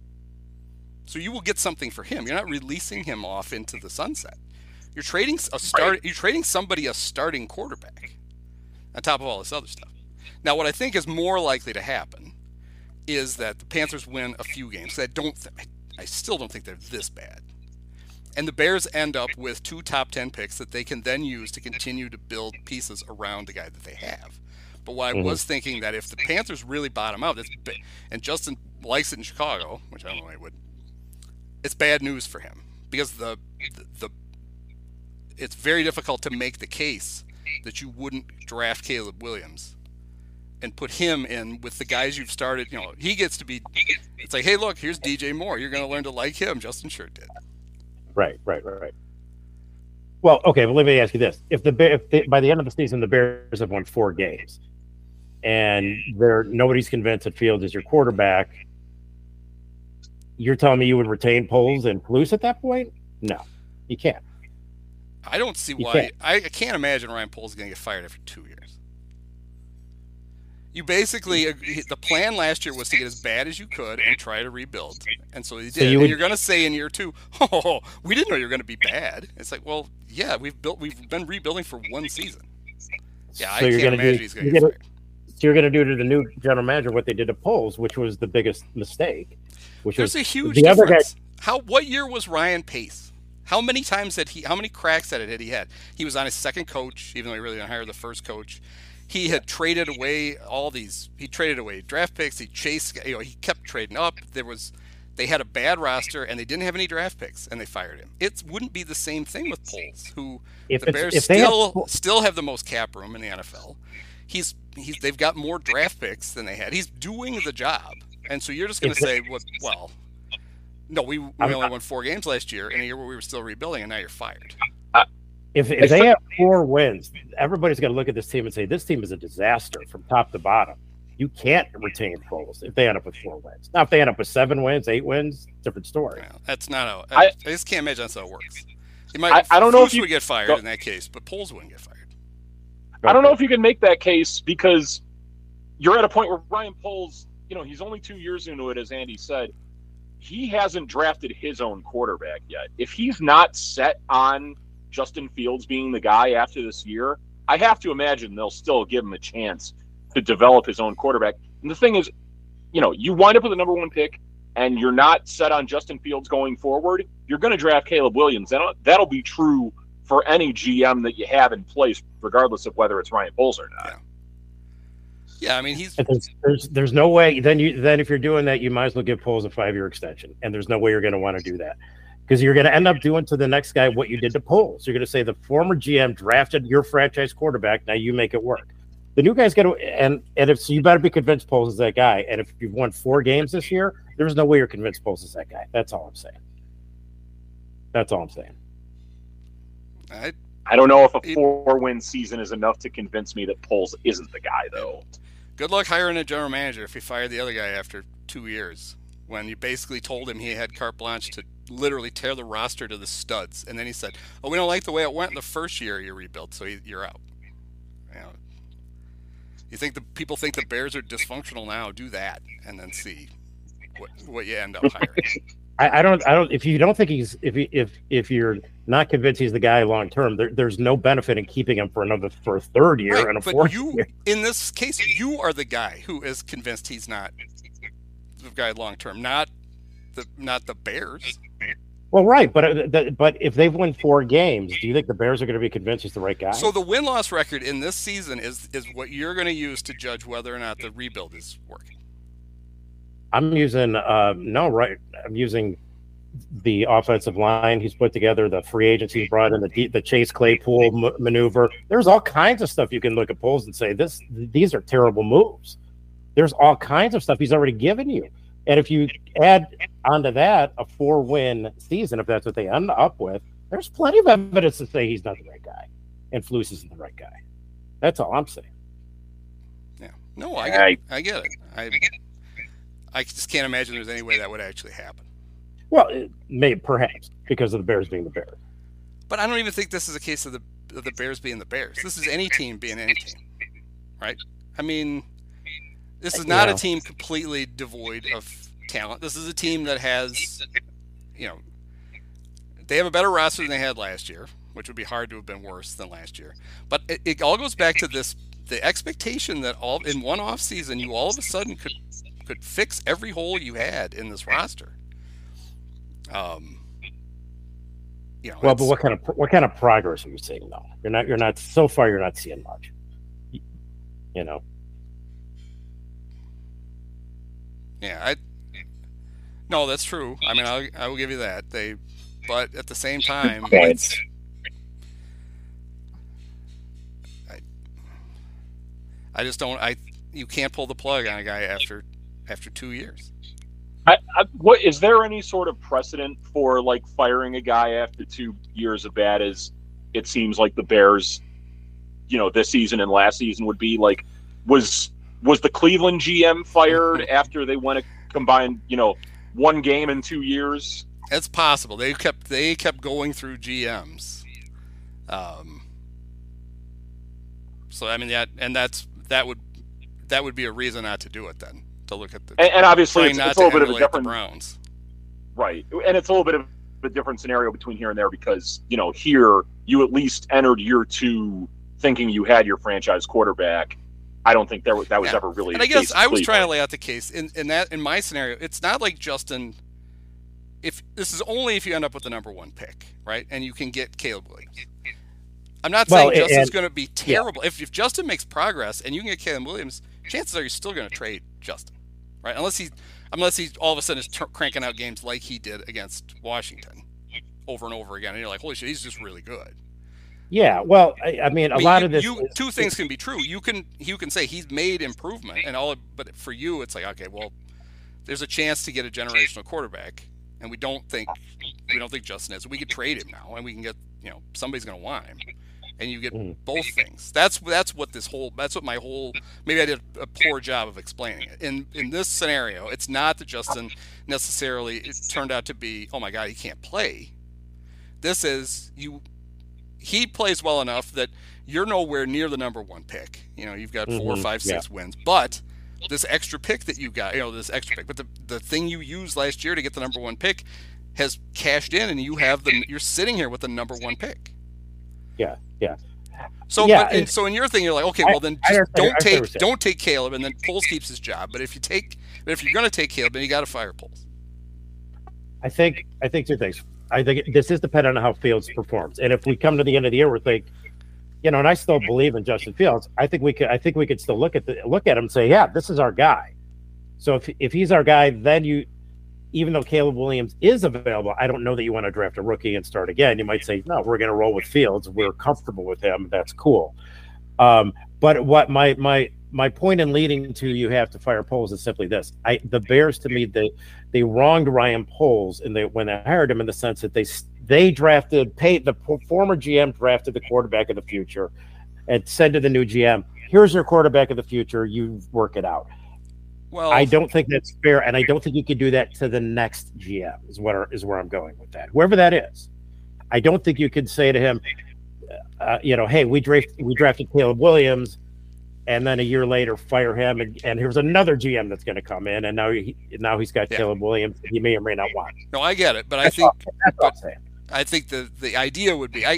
so you will get something for him. You're not releasing him off into the sunset. You're trading a start. Right. You're trading somebody a starting quarterback, on top of all this other stuff. Now, what I think is more likely to happen is that the Panthers win a few games. I don't. Th- I still don't think they're this bad. And the Bears end up with two top ten picks that they can then use to continue to build pieces around the guy that they have. But what I Mhm. was thinking that if the Panthers really bottom out, it's ba- and Justin likes it in Chicago, which I don't know why he would, it's bad news for him because the, the the it's very difficult to make the case that you wouldn't draft Caleb Williams and put him in with the guys you've started. You know, he gets to be. It's like, hey, look, here's D J Moore. You're going to learn to like him. Justin sure did. Right, right, right, right. Well, okay, but let me ask you this: if the Bear, if they, by the end of the season the Bears have won four games, and they're nobody's convinced that Fields is your quarterback, you're telling me you would retain Poles and Palouse at that point? No, you can't. I don't see You why. can't. I, I can't imagine Ryan Poles going to get fired after two years. You basically the plan last year was to get as bad as you could and try to rebuild, and so he did. So you and would- you're going to say in year two, "Oh, we didn't know you were going to be bad." It's like, well, yeah, we've built, we've been rebuilding for one season. Yeah, I So you're can't gonna imagine do- he's going you're to get gonna- fired. So you're going to do to the new general manager what they did to Poles, which was the biggest mistake. Which There's was a huge the other guy. difference. How? What year was Ryan Pace? How many times had he? How many cracks at it had he had? He was on his second coach, even though he really didn't hire the first coach. He had traded away all these. He traded away draft picks. He chased. You know, he kept trading up. There was. They had a bad roster and they didn't have any draft picks, and they fired him. It wouldn't be the same thing with Poles, who If the it's- Bears if they have- still still have the most cap room in the N F L. he's he's they've got more draft picks than they had. He's doing the job, and so you're just going to say, "What? Well, no, we we I'm- only won four games last year in a year where we were still rebuilding, and now you're fired." If, if they have four wins, everybody's going to look at this team and say, this team is a disaster from top to bottom. You can't retain Foles if they end up with four wins. Now, if they end up with seven wins, eight wins, different story. Well, that's not how. I- I, I just can't imagine that's how it works. He might. I- I don't know if Foose you- would get fired go- in that case, but Poles wouldn't get fired. I don't know if you can make that case because you're at a point where Ryan Poles, you know, he's only two years into it, as Andy said. He hasn't drafted his own quarterback yet. If he's not set on Justin Fields being the guy after this year, I have to imagine they'll still give him a chance to develop his own quarterback. And the thing is, you know, you wind up with the number one pick and you're not set on Justin Fields going forward, you're going to draft Caleb Williams. That'll, that'll be true for any G M that you have in place, regardless of whether it's Ryan Poles or not. Yeah. Yeah, I mean he's There's, there's, there's no way. Then you then if you're doing that, you might as well give Poles a five year extension, and there's no way you're going to want to do that because you're going to end up doing to the next guy what you did to Poles. You're going to say the former G M drafted your franchise quarterback. Now you make it work. The new guy's got to, and and if so, you better be convinced Poles is that guy. And if you've won four games this year, there's no way you're convinced Poles is that guy. That's all I'm saying. That's all I'm saying. I, I don't know if a four-win season is enough to convince me that Poles isn't the guy, though. good luck hiring a general manager if you fired the other guy after two years when you basically told him he had carte blanche to literally tear the roster to the studs, and then he said, "Oh, we don't like the way it went in the first year you rebuilt, so you're out." You know, you think the people think the Bears are dysfunctional now? Do that, and then see what what you end up hiring. I, I don't. I don't. If you don't think he's, if you, if if you're not convinced he's the guy long term, there, there's no benefit in keeping him for another for a third year Right, and a but fourth you, year. in this case, you are the guy who is convinced he's not the guy long term, not the not the Bears. Well, right, but uh, th- but if they've won four games, do you think the Bears are going to be convinced he's the right guy? So the win loss record in this season is is what you're going to use to judge whether or not the rebuild is working. I'm using uh, no right. I'm using the offensive line he's put together, the free agents he's brought in, the the Chase Claypool m- maneuver. There's all kinds of stuff you can look at polls and say this. These are terrible moves. There's all kinds of stuff he's already given you, and if you add onto that a four-win season, if that's what they end up with, there's plenty of evidence to say he's not the right guy, and Flus isn't the right guy. That's all I'm saying. Yeah, no, I get, I- I get it. I I just can't imagine there's any way that would actually happen. Well, it may perhaps because of the Bears being the Bears. But I don't even think this is a case of the of the Bears being the Bears. This is any team being any team, right? I mean, this is not Yeah. a team completely devoid of talent. This is a team that has, you know, they have a better roster than they had last year, which would be hard to have been worse than last year. But it, it all goes back to this: the expectation that all in one off season you all of a sudden could could fix every hole you had in this roster. Um, you know, Well, but it's- what kind of what kind of progress are you seeing though? You're not you're not so far. You're not seeing much. You know. Yeah, I. No, that's true. I mean, I'll, I will give you that. They, but at the same time, it's, I, I just don't. I you can't pull the plug on a guy after after two years. I, I, what is there any sort of precedent for like firing a guy after two years of bad as it seems like the Bears, you know, this season and last season would be like was was the Cleveland G M fired after they won a combined, you know, one game in two years? It's possible they kept they kept going through G Ms. Um. So I mean that, and that's that would that would be a reason not to do it then. To look at the And, and obviously trying it's, not it's a little to bit of a emulate the different Browns. right, and it's a little bit of a different scenario between here and there because you know here you at least entered year two thinking you had your franchise quarterback. I don't think that was, that was Yeah. ever really. And the I guess case in I was Cleveland. trying to lay out the case in, in that in my scenario. It's not like Justin. If this is only if you end up with the number one pick, right, and you can get Caleb Williams. I'm not Well, saying Justin's and- going to be terrible. If if Justin makes progress and you can get Caleb Williams, chances are you're still going to trade Justin, right? Unless he, unless he all of a sudden is t- cranking out games like he did against Washington, over and over again, and you're like, holy shit, he's just really good. Yeah, well, I, I mean, a I mean, lot you, of this. you is- two things can be true. You can you can say he's made improvement and all, but for you, it's like, okay, well, there's a chance to get a generational quarterback, and we don't think we don't think Justin is. We could trade him now, and we can get you know somebody's going to want him, and you get Mhm. both things. That's that's what this whole that's what my whole maybe I did a poor job of explaining it. In in this scenario, it's not that Justin necessarily it turned out to be, oh my God, he can't play. This is you. He plays well enough that you're nowhere near the number one pick. You know, you've got four, Mhm, five, six wins, but this extra pick that you got, you know, this extra pick, but the the thing you used last year to get the number one pick has cashed in, and you have the you're sitting here with the number one pick. Yeah, yeah. So, Yeah, but, and it- so in your thing, you're like, okay, I- well then I just understand- I don't understand what take you're saying. don't take Caleb, and then Poles keeps his job. But if you take, but if you're going to take Caleb, then you got to fire Poles. I think I think two things. I think this is dependent on how Fields performs, and if we come to the end of the year, we're think, you know, and I still believe in Justin Fields. I think we could. I think we could still look at the look at him and say, yeah, this is our guy. So if if he's our guy, then you, even though Caleb Williams is available, I don't know that you want to draft a rookie and start again. You might say, no, we're going to roll with Fields. We're comfortable with him. That's cool. Um, but what my my my point in leading to you have to fire Poles is simply this: I the Bears to me they they wronged Ryan Poles and they when they hired him in the sense that they they drafted paid the former G M drafted the quarterback of the future and said to the new G M, "Here's your quarterback of the future. You work it out." Well, I don't think that's fair, and I don't think you could do that to the next G M. Is what are, is where I'm going with that. Whoever that is, I don't think you could say to him, uh, you know, hey, we drafted we drafted Caleb Williams, and then a year later fire him, and, and here's another G M that's going to come in, and now he now he's got Yeah. Caleb Williams. He may or may not want. no, I get it, but I That's think all, that's all I'm but- saying. I think the the idea would be I.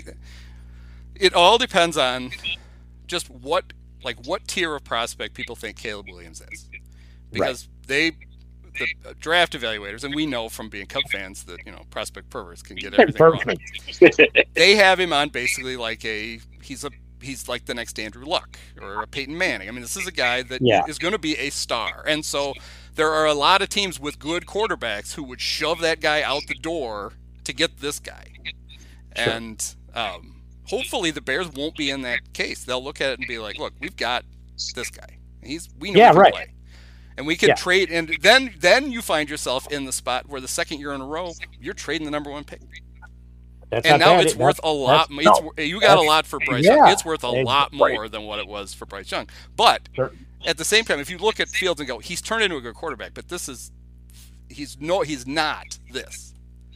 It all depends on just what like what tier of prospect people think Caleb Williams is, because they the draft evaluators, and we know from being Cub fans that you know prospect perverts can get everything wrong. Perfect. They have him on basically like a he's a he's like the next Andrew Luck or a Peyton Manning. I mean, this is a guy that Yeah. is going to be a star, and so there are a lot of teams with good quarterbacks who would shove that guy out the door to get this guy, Sure. and um, hopefully the Bears won't be in that case. They'll look at it and be like, "Look, we've got this guy. He's we know Yeah, he can right. play." And we can Yeah. trade, and then then you find yourself in the spot where the second year in a row you're trading the number one pick. That's And not now bad. it's That's- worth a lot. that's- It's, no, you got a that's- lot for Bryce yeah, Young. It's worth a it's- lot right. more than what it was for Bryce Young. But Sure. at the same time, if you look at Fields and go, he's turned into a good quarterback, but this is he's no, he's not this.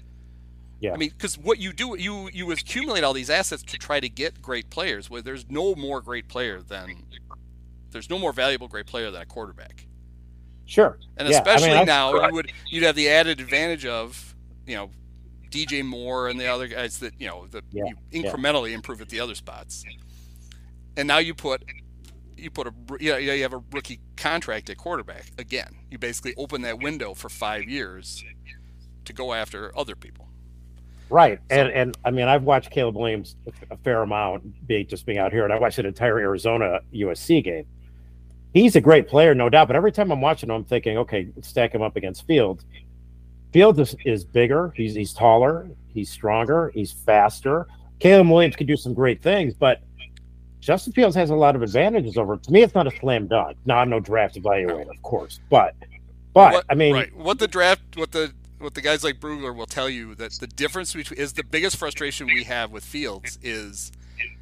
Yeah. I mean, because what you do, you you accumulate all these assets to try to get great players. Where there's no more great player than there's no more valuable great player than a quarterback. Sure. And Yeah, I mean, especially that's now, correct. you would you'd have the added advantage of you know D J Moore and the other guys that you know that Yeah, you yeah. incrementally improve at the other spots. And now you put you put a you know, you have a rookie contract at quarterback again. You basically open that window for five years to go after other people. Right, and and I mean, I've watched Caleb Williams a fair amount, be just being out here, and I watched an entire Arizona U S C game. He's a great player, no doubt, but every time I'm watching him, I'm thinking, okay, stack him up against Fields. Fields is, is bigger, he's he's taller, he's stronger, he's faster. Caleb Williams can do some great things, but Justin Fields has a lot of advantages over. To me, it's not a slam dunk. No, I'm no draft evaluator, of course, but but what, I mean, right. What the draft, what the what the guys like Brugler will tell you that the difference between is the biggest frustration we have with Fields is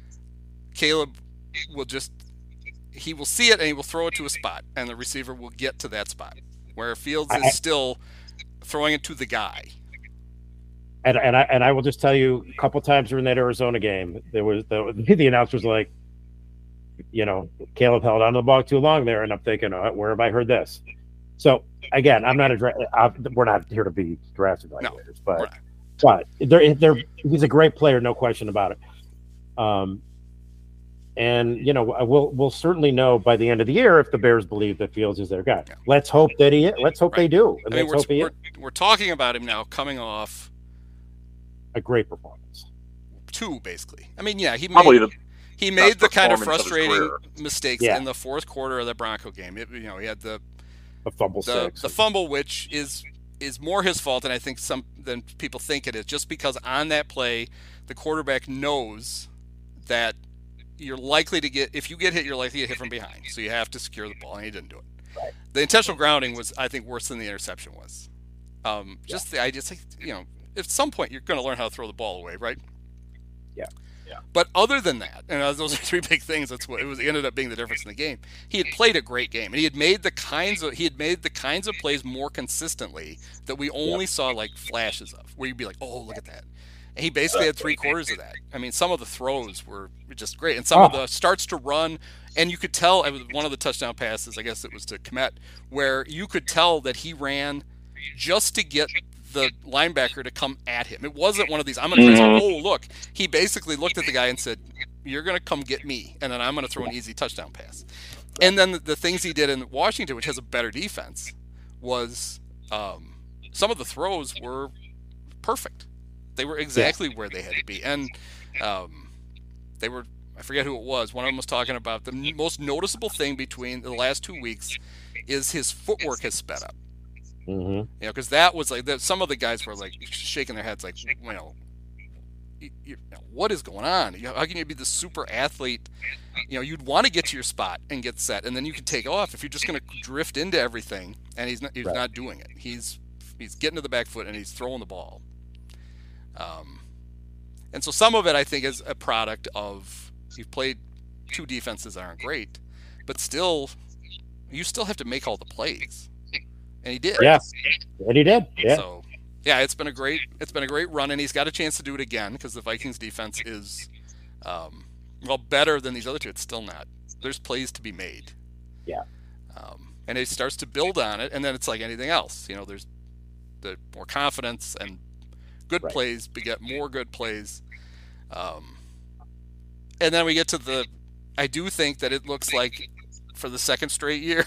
Caleb will just he will see it and he will throw it to a spot and the receiver will get to that spot where Fields is I- still throwing it to the guy. And and I and I will just tell you, a couple times during that Arizona game, there was the the announcer was like, you know, Caleb held onto the ball too long there, and I'm thinking, oh, where have I heard this? So again, I'm not a dra- I, we're not here to be draft evaluators, No, but we're not. but they're, they're he's a great player, no question about it. Um, and you know, we'll we'll certainly know by the end of the year if the Bears believe that Fields is their guy. Yeah. Let's hope that he. Let's hope Right. they do. And I mean, let's we're, hope he we're, is we're talking about him now coming off a great performance. two, basically. I mean, yeah, he Probably made, the he made the kind of performance of his frustrating career. mistakes Yeah. in the fourth quarter of the Bronco game. It, you know, he had the A fumble the, six. the fumble, which is is more his fault than I think some than people think it is, just because on that play, the quarterback knows that you're likely to get, if you get hit, you're likely to get hit from behind. So you have to secure the ball, and he didn't do it. Right. The intentional grounding was, I think, worse than the interception was. Um, just yeah. the idea, it's like, you know, at some point you're going to learn how to throw the ball away, right? Yeah. Yeah. But other than that, and those are three big things. That's what it was. It ended up being the difference in the game. He had played a great game, and he had made the kinds of he had made the kinds of plays more consistently that we only yep. saw like flashes of, where you'd be like, "Oh, look at that!" And he basically had three quarters of that. I mean, some of the throws were just great, and some oh. of the starts to run, and you could tell. It was one of the touchdown passes, I guess it was to Kmet, where you could tell that he ran just to get the linebacker to come at him. It wasn't one of these, I'm going to try to, oh, look. He basically looked at the guy and said, you're going to come get me, and then I'm going to throw an easy touchdown pass. And then the, the things he did in Washington, which has a better defense, was um, some of the throws were perfect. They were exactly where they had to be. And um, they were, I forget who it was, one of them was talking about the most noticeable thing between the last two weeks is his footwork has sped up. Mm-hmm. You know, because that was like that. Some of the guys were like shaking their heads, like, you know, you, you know, what is going on? You know, how can you be this super athlete? You know, you'd want to get to your spot and get set, and then you can take off. If you're just going to drift into everything, and he's not, he's right. not doing it. He's he's getting to the back foot and he's throwing the ball. Um, and so some of it, I think, is a product of you've played two defenses that aren't great, but still, you still have to make all the plays. And he did. Yeah, and he did. Yeah. So, yeah, it's been a great, it's been a great run, and he's got a chance to do it again because the Vikings defense is, um, well, better than these other two. It's still not. There's plays to be made. Yeah. Um, and it starts to build on it, and then it's like anything else. You know, there's the more confidence and good right. plays beget more good plays. Um, and then we get to the. I do think that it looks like for the second straight year.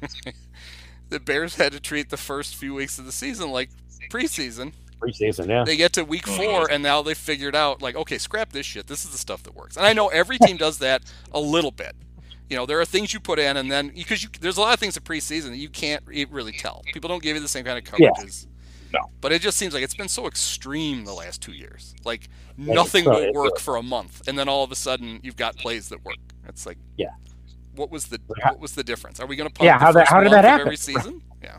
The Bears had to treat the first few weeks of the season like preseason. Preseason, yeah. They get to week four, and now they figured out, like, okay, scrap this shit. This is the stuff that works. And I know every team does that a little bit. You know, there are things you put in, and then because you, there's a lot of things in preseason that you can't really tell. People don't give you the same kind of coverages. Yeah. No. But it just seems like it's been so extreme the last two years. Like, nothing will work for a month, and then all of a sudden you've got plays that work. It's like, yeah. What was the what was the difference? Are we going to punt yeah, the how, first that, how did month that of happen? every season? Yeah.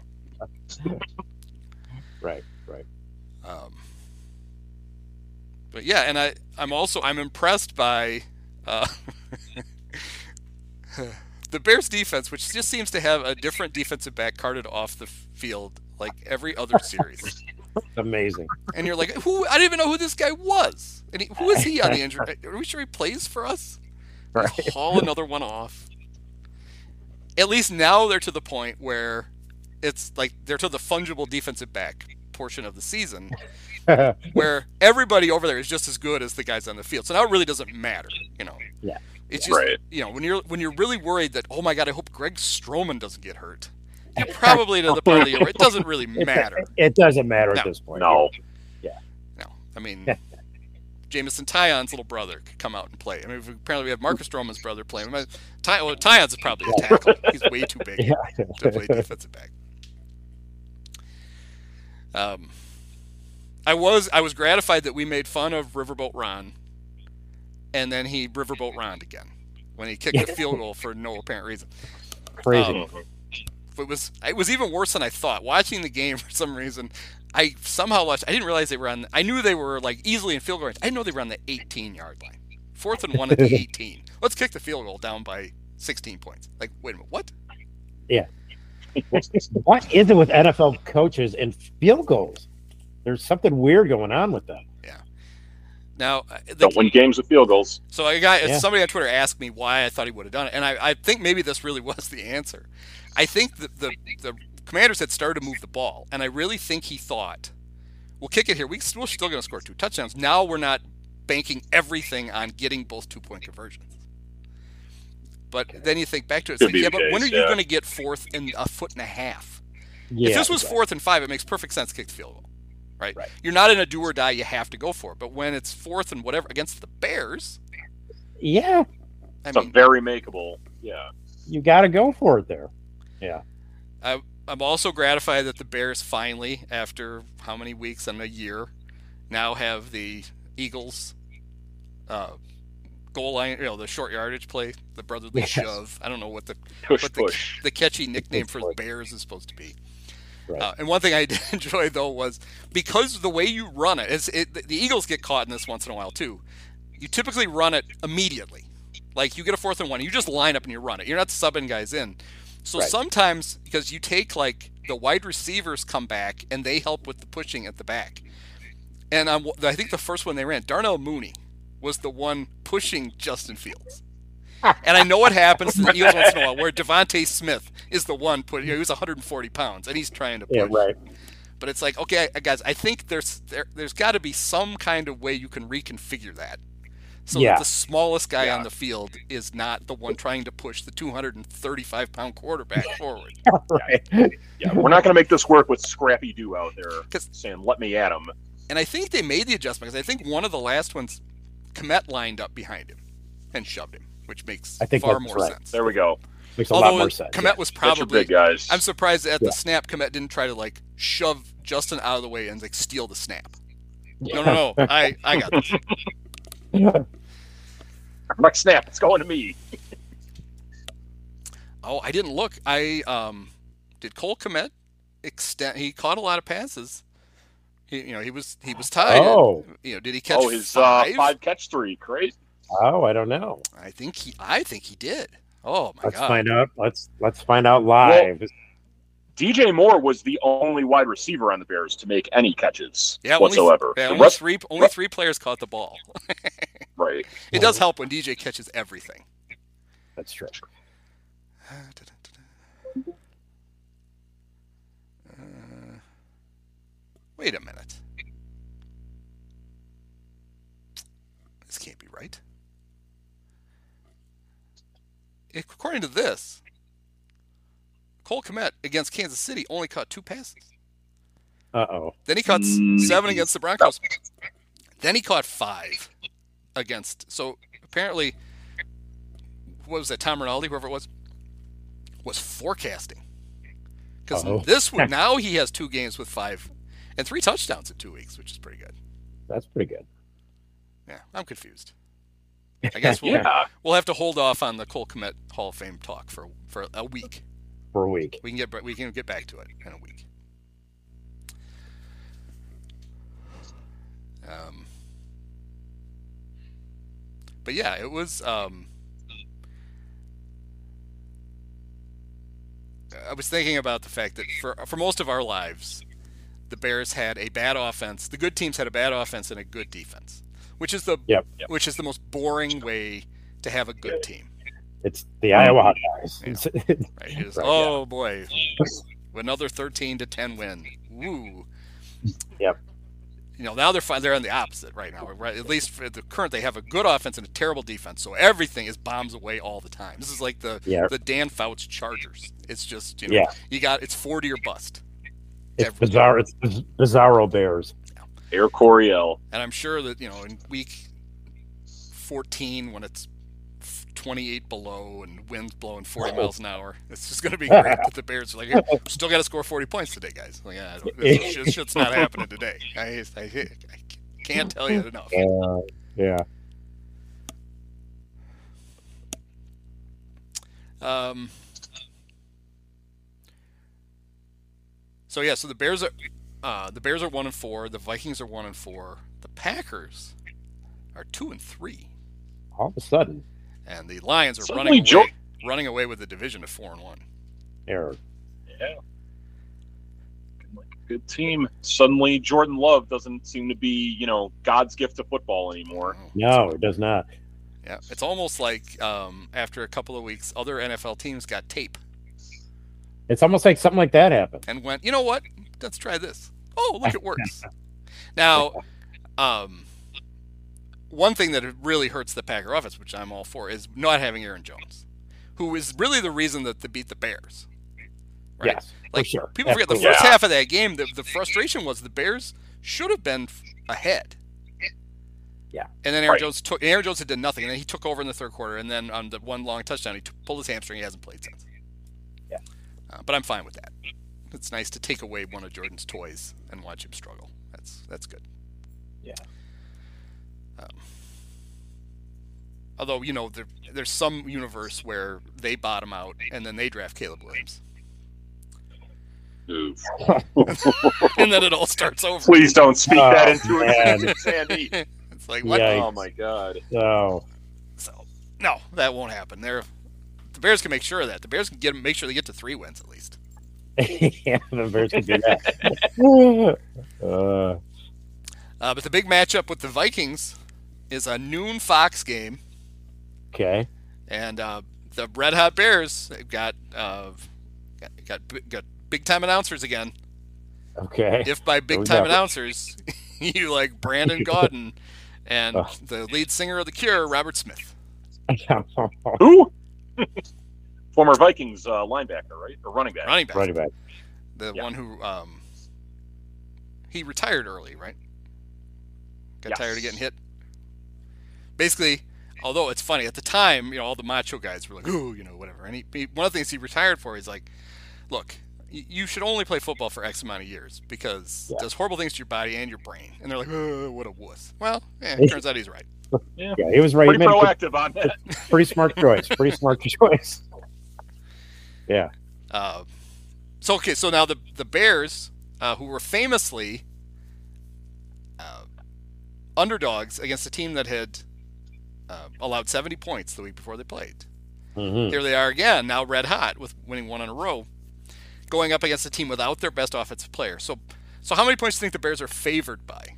Right, right. Um, but yeah, and I I'm also I'm impressed by uh, the Bears defense, which just seems to have a different defensive back carted off the field like every other series. Amazing. And you're like, who? I didn't even know who this guy was. And he, who is he on the injury? Are we sure he plays for us? Right. Haul another one off. At least now they're to the point where it's like they're to the fungible defensive back portion of the season where everybody over there is just as good as the guys on the field. So now it really doesn't matter, you know. Yeah. It's just, right. you know, when you're when you're really worried that, oh my God, I hope Greg Stroman doesn't get hurt. You're probably to the part of the year where it doesn't really matter. It, it doesn't matter no. at this point. No. Yeah. No. I mean, Jamison Tyon's little brother could come out and play. I mean, apparently we have Marcus Stroman's brother playing. Ty, well, Tyon's is probably a tackle. He's way too big yeah. to play defensive back. Um, I was I was gratified that we made fun of Riverboat Ron, and then he Riverboat Ron'd again when he kicked the field goal for no apparent reason. Crazy. Um, it was it was even worse than I thought. Watching the game for some reason, I somehow watched. I didn't realize they were on. I knew they were like easily in field goal range. I didn't know they were on the eighteen-yard line. Fourth and one at the eighteen. Let's kick the field goal down by sixteen points. Like, wait a minute, what? Yeah. What is it with N F L coaches and field goals? There's something weird going on with them. Yeah. Now, the, don't win games with field goals. So a guy, yeah. somebody on Twitter asked me why I thought he would have done it, and I, I think maybe this really was the answer. I think that the the Commanders had started to move the ball, and I really think he thought, we'll kick it here. We, we're still going to score two touchdowns. Now we're not banking everything on getting both two-point conversions. But then you think back to it, it's like, yeah, but case, when are yeah. you going to get fourth and a foot and a half? Yeah, if this was exactly. fourth and five, it makes perfect sense to kick the field goal, right? right? You're not in a do or die; you have to go for it. But when it's fourth and whatever against the Bears, yeah, I it's mean, a very makeable. Yeah, you got to go for it there. Yeah, I, I'm also gratified that the Bears finally, after how many weeks and a year, now have the Eagles' uh, goal line, you know, the short yardage play, the brotherly Yes. shove. I don't know what the Push, what the, push. the catchy nickname Push, for push. Bears is supposed to be. Right. Uh, and one thing I did enjoy though was because the way you run it, is it the Eagles get caught in this once in a while too. You typically run it immediately. Like you get a fourth and one, you just line up and you run it. You're not subbing guys in. So Right. sometimes because you take like the wide receivers come back and they help with the pushing at the back. And um, I think the first one they ran, Darnell Mooney was the one pushing Justin Fields. And I know what happens to the Eagles once in a while, where Devontae Smith is the one put. You know, he was one hundred forty pounds, and he's trying to push. Yeah, right. But it's like, okay, guys, I think there's there, there's got to be some kind of way you can reconfigure that, so Yeah. that the smallest guy Yeah. on the field is not the one trying to push the two hundred thirty-five pound quarterback forward. Right. Yeah, we're not going to make this work with Scrappy Doo out there 'Cause- saying, "Let me at him." And I think they made the adjustment because I think one of the last ones, Komet lined up behind him and shoved him, which makes I think far that's more right. sense. There we go. Makes a Although lot more sense. Komet yeah. was That's your probably big guys. I'm surprised that at Yeah. the snap, Komet didn't try to like shove Justin out of the way and like steal the snap. Yeah. No, no, no. I, I got this. My snap, it's going to me. Oh, I didn't look. I um, did Cole Komet extend? He caught a lot of passes. He, you know, he was he was tied. Oh. You know, did he catch Oh, his five? Uh, five catch three, crazy. Oh, I don't know. I think he. I think he did. Oh my Let's god. find out. Let's let's find out live. D J Moore was the only wide receiver on the Bears to make any catches Yeah, only, whatsoever. yeah, the only rest, three only three players caught the ball. right. It does help when D J catches everything. That's true. Uh, wait a minute. This can't be right. According to this, Cole Komet against Kansas City only caught two passes. Uh oh. Then he caught s- Mm. seven against the Broncos. Then he caught five against. So apparently, what was that? Tom Rinaldi, whoever it was, was forecasting. Because Uh-oh. this one now he has two games with five and three touchdowns in two weeks, which is pretty good. That's pretty good. Yeah, I'm confused. I guess we'll Yeah. we'll have to hold off on the Cole Komet Hall of Fame talk for for a week. For a week. We can get we can get back to it in a week. Um, but yeah, it was. Um, I was thinking about the fact that for for most of our lives, the Bears had a bad offense. The good teams had a bad offense and a good defense, which is the Yep. Yep. which is the most boring way to have a good team. It's the Iowa Hawkeyes. Yeah. Right? It is, Right, oh boy, another thirteen to ten win. Woo. Yep. You know, now they're fine. They're on the opposite right now. Right? At least for the current, they have a good offense and a terrible defense. So everything is bombs away all the time. This is like the Yeah. the Dan Fouts Chargers. It's just you know, Yeah. you got it's forty or bust. It's Every- bizarre. It's biz- bizarro Bears. Air Coryell. And I'm sure that you know in week fourteen when it's twenty-eight below and winds blowing forty miles an hour, it's just going to be great that the Bears are like, hey, we still got to score forty points today, guys. Like, yeah, this shit- shit's not happening today. I, I, I can't tell you enough. Uh, yeah. Um. So yeah, so the Bears are uh, the Bears are one and four. The Vikings are one and four. The Packers are two and three, All of a sudden, and the Lions are Suddenly running away, Jo- running away with the division at four and one. they're Yeah. Good team. Suddenly, Jordan Love doesn't seem to be, you know, God's gift to football anymore. Oh, no, it does not. Yeah, it's almost like um, after a couple of weeks, other N F L teams got tape It's almost like something like that happened. and went, you know what? Let's try this. Oh, look, it works. Now, um, one thing that really hurts the Packer offense, which I'm all for, is not having Aaron Jones, who is really the reason that they beat the Bears. Right? Yes, Like for sure. people forget the Absolutely. first Yeah. half of that game. The, the frustration was the Bears should have been f- ahead. Yeah. And then Aaron Right. Jones took. Aaron Jones had done nothing, and then he took over in the third quarter. And then on the one long touchdown, he took, pulled his hamstring. He hasn't played since. Yeah. Uh, but I'm fine with that. It's nice to take away one of Jordan's toys and watch him struggle. That's that's good. Yeah. Um, Although, you know, there, there's some universe where they bottom out and then they draft Caleb Williams. Oof. And then it all starts over. Please don't speak Oh, that into man. existence, Sandy. It's like, what? Yikes. Oh my god. So, So, no, that won't happen. They're, the Bears can make sure of that. The Bears can get make sure they get to three wins at least. yeah, the Bears can do that. uh, Uh, but the big matchup with the Vikings is a noon Fox game, okay. and uh, the Red Hot Bears have got uh, got, got got big time announcers again. Okay. If by big time announcers you like Brandon Gaudin and Oh. the lead singer of The Cure, Robert Smith. Who? Former Vikings uh, linebacker, right? Or running back. Running back. Running back. The Yeah. one who um, he retired early, right? Got Yes. tired of getting hit. Basically, although it's funny at the time, you know, all the macho guys were like, "Ooh, you know, whatever." And he, he, one of the things he retired for is like, "Look, y- you should only play football for X amount of years because Yeah. it does horrible things to your body and your brain." And they're like, "Oh, what a wuss." Well, yeah, it turns out he's right. Yeah. Yeah, he was right. He Pretty made a proactive on that. pretty smart choice. Pretty smart choice. Yeah. Uh, so okay, so now the the Bears, uh, who were famously uh, underdogs against a team that had uh, allowed seventy points the week before they played. Mhm. Here they are again, now red hot with winning one in a row, going up against a team without their best offensive player. So, so how many points do you think the Bears are favored by?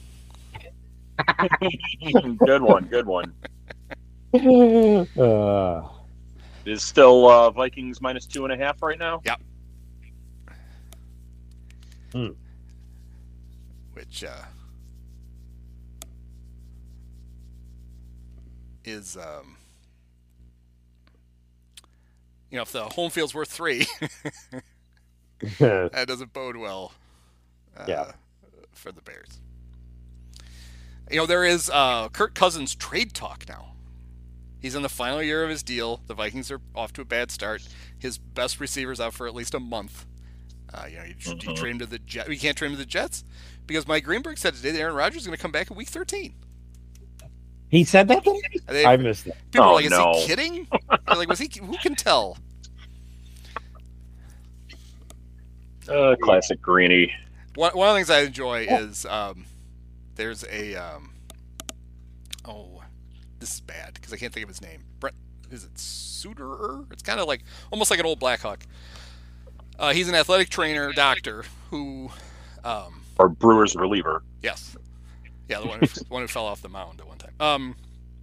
Good one, good one. Uh, Is still uh, Vikings minus two and a half right now? Yep. Hmm. Which uh, is, um, you know, if the home field's worth three, that doesn't bode well uh, Yeah. for the Bears. You know, there is uh, Kirk Cousins trade talk now. He's in the final year of his deal. The Vikings are off to a bad start. His best receiver's out for at least a month. Uh, you know, you, you Mhm. trade him to the Jets. You can't trade him to the Jets because Mike Greenberg said today that Aaron Rodgers is going to come back in Week thirteen. he said that. They, I missed it. people Oh, are like, "Is no. he kidding?" They're like, "Was he? Who can tell?" Uh, classic Greeny. One, one of the things I enjoy is um, there's a um, oh, this is bad because I can't think of his name. Brent, is it Suter? It's kind of like almost like an old Blackhawk. Uh, he's an athletic trainer, doctor who, um, Or Brewers reliever. yes, yeah, the one who, the one who fell off the mound at one time. Um,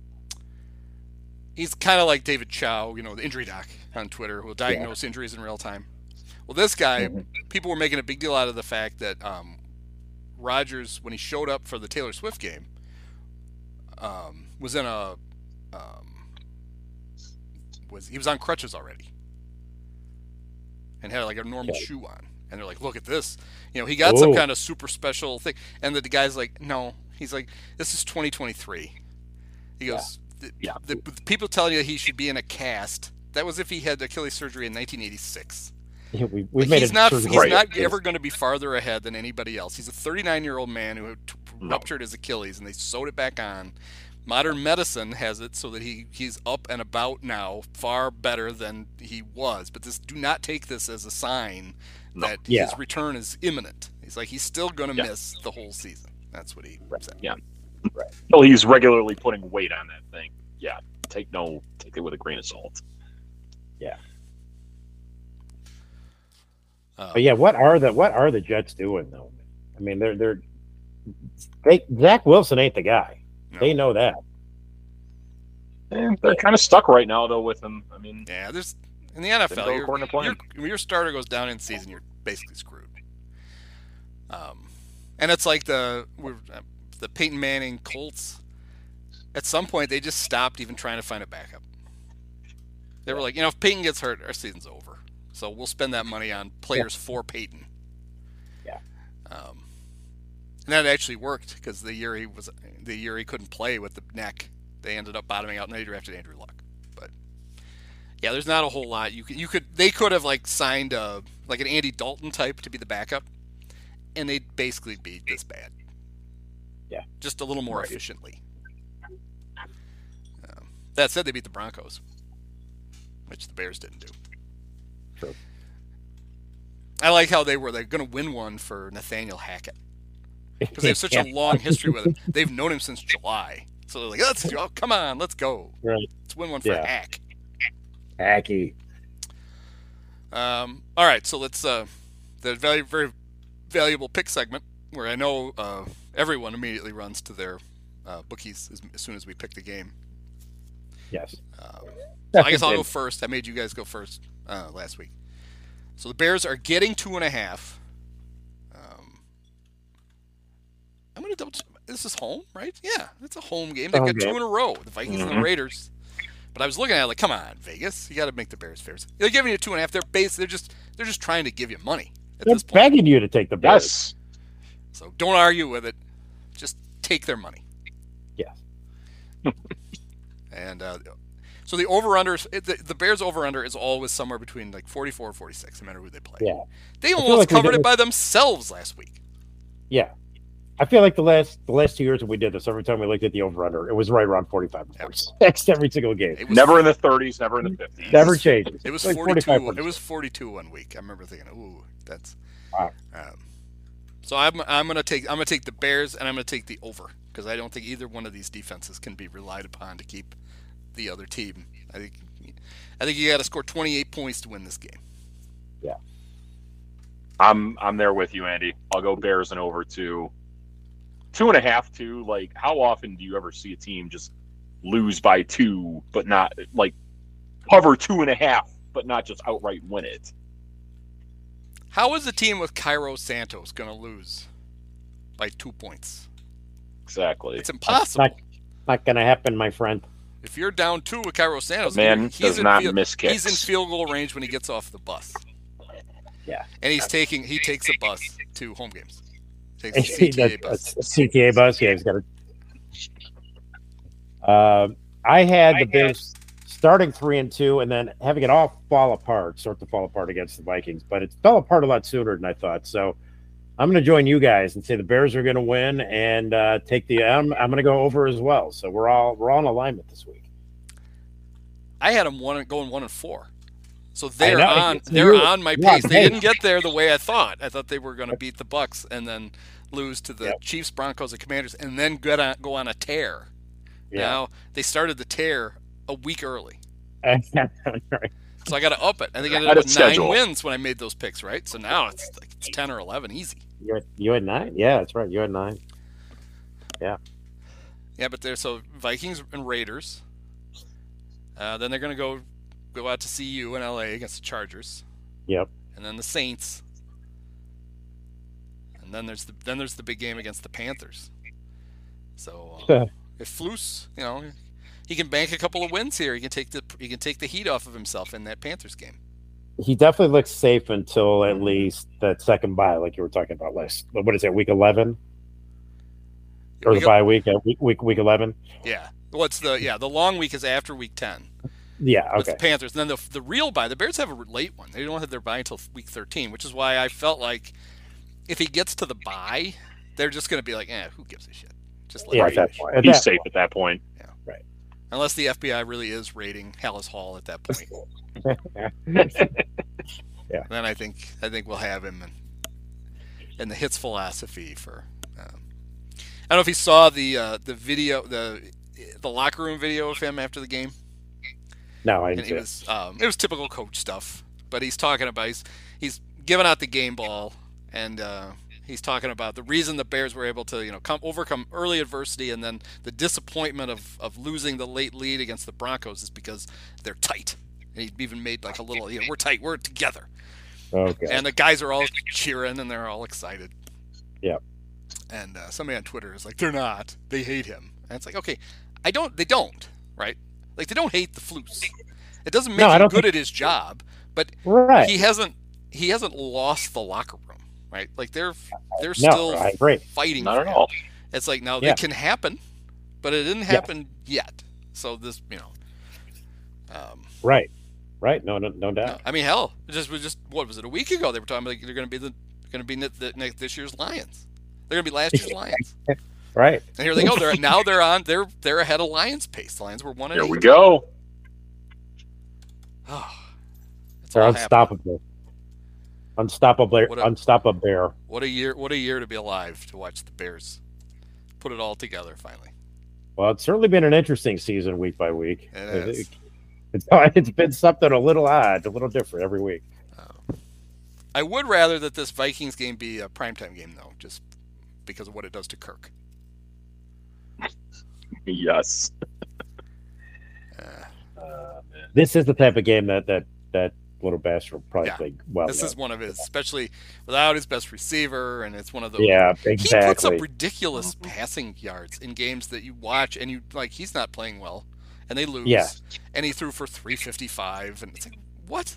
he's kind of like David Chow, you know, the injury doc on Twitter, who will diagnose injuries in real time. Well, this guy, Mhm. people were making a big deal out of the fact that um, Rodgers, when he showed up for the Taylor Swift game, um, was in a um, was he was on crutches already and had like a normal Okay. shoe on. And they're like, "Look at this! You know, he got some Whoa. kind of super special thing." And the, the guy's like, "No," he's like, "This is twenty twenty-three." He goes, the, Yeah. the, the people telling you he should be in a cast. That was if he had Achilles surgery in nineteen eighty-six. Yeah, we, we Like, made he's it not through he's the- Right. not ever going to be farther ahead than anybody else. He's a thirty-nine year old man who had t- No. ruptured his Achilles and they sewed it back on. Modern medicine has it so that he, he's up and about now, far better than he was. But this do not take this as a sign No. that Yeah. his return is imminent. He's like he's still going to Yeah. miss the whole season. That's what he Right. said. Yeah. Well, he's regularly putting weight on that thing. Yeah. Take no, take it with a grain of salt. Uh, But yeah, what are the what are the Jets doing though? I mean, they're they're they Zach Wilson ain't the guy. no. They know that. And they're kind of stuck right now, though, with him. I mean, Yeah, there's in the N F L. Didn't go You're, according to plan. you're- when your starter goes down in season, you're basically screwed. Um, and it's like the we're, uh, the Peyton Manning Colts. At some point, they just stopped even trying to find a backup. They were like, you know, if Peyton gets hurt, our season's over. So we'll spend that money on players for Peyton. Yeah. Um, and that actually worked because the year he was the year he couldn't play with the neck, they ended up bottoming out and they drafted Andrew Luck. But yeah, there's not a whole lot you could you could they could have like signed a like an Andy Dalton type to be the backup, and they'd basically be this bad. Yeah. Just a little more Right. efficiently. Um, That said, they beat the Broncos, which the Bears didn't do. True. I like how they were they're going to win one for Nathaniel Hackett because they have such Yeah. a long history with him. They've known him since July, so they're like, "Let's oh, come on, let's go, Right. let's win one for Yeah. Hack." Hacky. Um, all right, so let's uh, the very very valuable pick segment where I know uh, everyone immediately runs to their uh, bookies as, as soon as we pick the game. Yes. Um, so I guess I'll go first. I made you guys go first uh, last week. So the Bears are getting two and a half. Um, I'm gonna double. This is home, right? Yeah, it's a home game. They've Home got two game. in a row. The Vikings and the Mhm. Raiders. But I was looking at it like, come on, Vegas, you got to make the Bears fair. They're giving you two and a half. They're base. They're just they're just trying to give you money at They're this point. begging you to take the Bears. Yes. So don't argue with it. Just take their money. Yes. And uh, so the over-under, the, the Bears over-under is always somewhere between like forty-four and forty-six, no matter who they play. Yeah. They feel almost like we covered did it by themselves last week. Yeah. I feel like the last the last two years when we did this, every time we looked at the over under, it was right around forty-five and forty-six every single game. It was, Never in the thirties, never in the fifties. Never changes. It was Like forty-two. forty-five, It was forty-two one week. I remember thinking, "Ooh, that's." Wow. Um, so I'm I'm gonna take I'm gonna take the Bears and I'm gonna take the over because I don't think either one of these defenses can be relied upon to keep the other team. I think I think you got to score twenty-eight points to win this game. I'm I'm there with you, Andy. I'll go Bears and over two. Two and a half, two. Like, how often do you ever see a team just lose by two, but not like cover two and a half, but not just outright win it? How is a team with Cairo Santos gonna lose by two points? Exactly. It's impossible. Not, not going to happen, my friend. If you're down two with Cairo Santos, The man he's does in not field, miss kicks. He's in field goal range when he gets off the bus. Yeah. And he's taking he takes a bus to home games. Takes a C T A That's bus. a C T A bus. Yeah, he's got a. Uh, I had the Bears starting three and two, and then having it all fall apart, start to fall apart against the Vikings. But it fell apart a lot sooner than I thought. So I'm going to join you guys and say the Bears are going to win and uh, take the. I'm, I'm going to go over as well. So we're all we're all in alignment this week. I had them one going one and four. So they're know. on It's they're really- on my yeah, pace. They hey. didn't get there the way I thought. I thought they were going to beat the Bucks and then lose to the Yep. Chiefs, Broncos, and Commanders, and then get on, go on a tear. Yeah. Now they started the tear a week early, Right. so I got to up it. I think I ended Out up of with nine schedule. wins when I made those picks. Right, so now it's like it's ten or eleven, easy. You had, you had nine. Yeah, that's right. You had nine. Yeah, but they're so Vikings and Raiders. Uh, then they're going to go go out to see you in L A against the Chargers, Yep. and then the Saints, and then there's the then there's the big game against the Panthers. So uh, if Flus, you know, he can bank a couple of wins here. He can take the he can take the heat off of himself in that Panthers game. He definitely looks safe until at least that second bye, like you were talking about last. What is it, week eleven? Or We the go- bye week, uh, week, week, week eleven? Yeah. What's the yeah the long week is after week ten. Yeah, With okay. the Panthers. And then the the real bye, the Bears have a late one. They don't have their bye until week thirteen, which is why I felt like if he gets to the bye, they're just going to be like, eh, who gives a shit? Just let Yeah, him at that finish. point. At He's that safe point. at that point. Unless the F B I really is raiding Hallis Hall at that point. Then I think I think we'll have him and and the hits philosophy for. Um, I don't know if he saw the uh, the video the the locker room video of him after the game. No, I And didn't he see it. was um, it was typical coach stuff, but he's talking about he's he's giving out the game ball and uh, he's talking about the reason the Bears were able to you know come overcome early adversity and then the disappointment of, of losing the late lead against the Broncos is because they're tight. And he even made like a little you know we're tight, we're together, Okay. and the guys are all cheering and they're all excited. Yep. And uh, somebody on Twitter is like, they're not. They hate him. And it's like, okay, I don't. They don't, right? Like they don't hate the Flus. It doesn't make No, I him don't good think- at his job, but Right. he hasn't. He hasn't lost the locker room, right? Like they're they're No, still I agree. fighting. Not for at him. all. It's like now Yeah. it can happen, but it didn't Yeah. happen yet. So this, you know, um, Right. Right. No, no, no no, doubt. I mean, hell, it just was just what was it a week ago? They were talking about like, they're going to be the going to be the, the, next, this year's Lions. They're going to be last year's Lions. Right. And here they go. They're now they're on. They're they're ahead of Lions pace. The Lions were one. Here and we eight. go. Oh, it's They're all unstoppable. Unstoppable. What a- Unstoppable bear. What a year! What a year to be alive to watch the Bears put it all together finally. Well, it's certainly been an interesting season week by week. It is. It- it's, it's been something a little odd, a little different every week. Uh, I would rather that this Vikings game be a primetime game, though, just because of what it does to Kirk. Yes. Uh, Uh, This is the type of game that that that little bastard will probably Yeah. play well. this with. is one of his, especially without his best receiver, and it's one of those. Yeah, He puts exactly. up ridiculous passing yards in games that you watch, and you like he's not playing well, and they lose. Yeah. And he threw for three fifty-five, and it's like, what?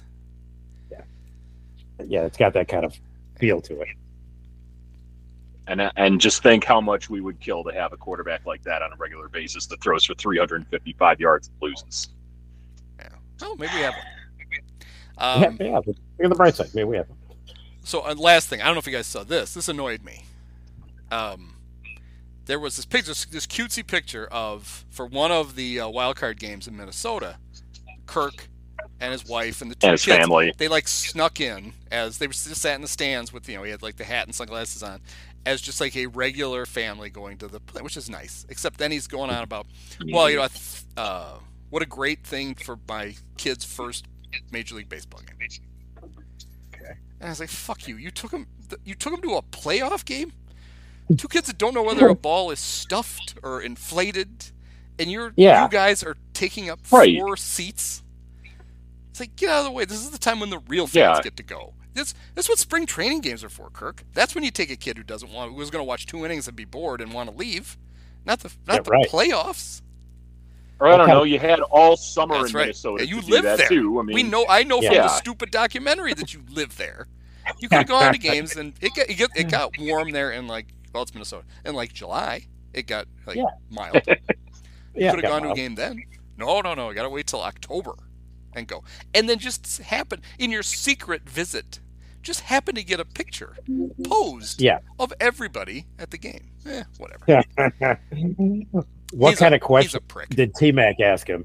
Yeah, it's got that kind of feel to it. and and just think how much we would kill to have a quarterback like that on a regular basis that throws for three hundred fifty-five yards and loses. Yeah. Oh, maybe we have one. Um, yeah, yeah. Look at the bright side. Maybe we have. So, uh, last thing, I don't know if you guys saw this. This annoyed me. Um, there was this picture, this cutesy picture of for one of the uh, wild card games in Minnesota, Kirk and his wife and the two And his kids. family. They like snuck in as they were just sat in the stands with, you know, he had like the hat and sunglasses on, as just like a regular family going to the play, which is nice. Except then he's going on about, well, you know, I th- uh, what a great thing for my kid's first Major League Baseball game. Okay. And I was like, "Fuck you! You took him. You took him to a playoff game. Two kids that don't know whether a ball is stuffed or inflated, and you're Yeah. you guys are taking up Right. four seats. It's like, get out of the way. This is the time when the real fans Yeah. get to go. This that's what spring training games are for, Kirk. That's when you take a kid who doesn't want, who's going to watch two innings and be bored and want to leave. Not the not Yeah, the right. playoffs. Or I don't Okay. know, you had all summer That's in right. Minnesota And you to live do that there. too. I mean, We know. I know from Yeah. the stupid documentary that you live there. You could have gone to games, and it got, it got it got warm there in like, well, it's Minnesota, in like July. It got like Yeah. mild. You Yeah, could have gone to a well, game then. No, no, no. You got to wait till October and go, and then just happen in your secret visit, just happen to get a picture posed Yeah. of everybody at the game. Eh, whatever. what He's kind a- of question He's a prick. did T Mac ask him?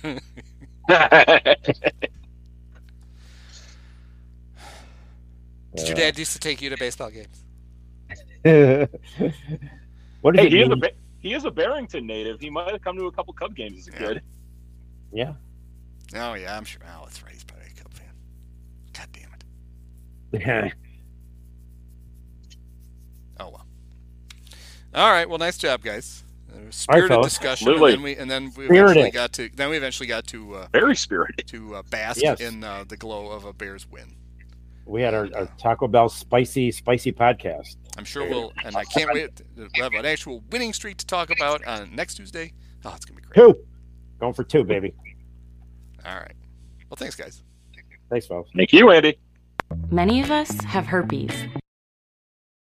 Did your dad used to take you to baseball games? what does hey, it he is, a, mean? Ba- he is a Barrington native. He might have come to a couple Cub games as a Yeah. kid. Yeah. Oh yeah, I'm sure. Oh, that's right. He's probably a Cub fan. God damn it. Oh well. All right. Well, nice job, guys. Uh, spirited fellas. discussion, Absolutely. and then we and then we Spirited. eventually got to then we eventually got to uh, Very spirited. to uh, bask Yes. in uh, the glow of a Bears win. We had our, our Taco Bell spicy, spicy podcast. I'm sure we'll, and I can't wait. To, we'll have an actual winning streak to talk about on next Tuesday. Oh, it's gonna be great. Two. Going for two, baby. All right. Well, thanks, guys. Thanks, folks. Thank you, Andy. Many of us have herpes,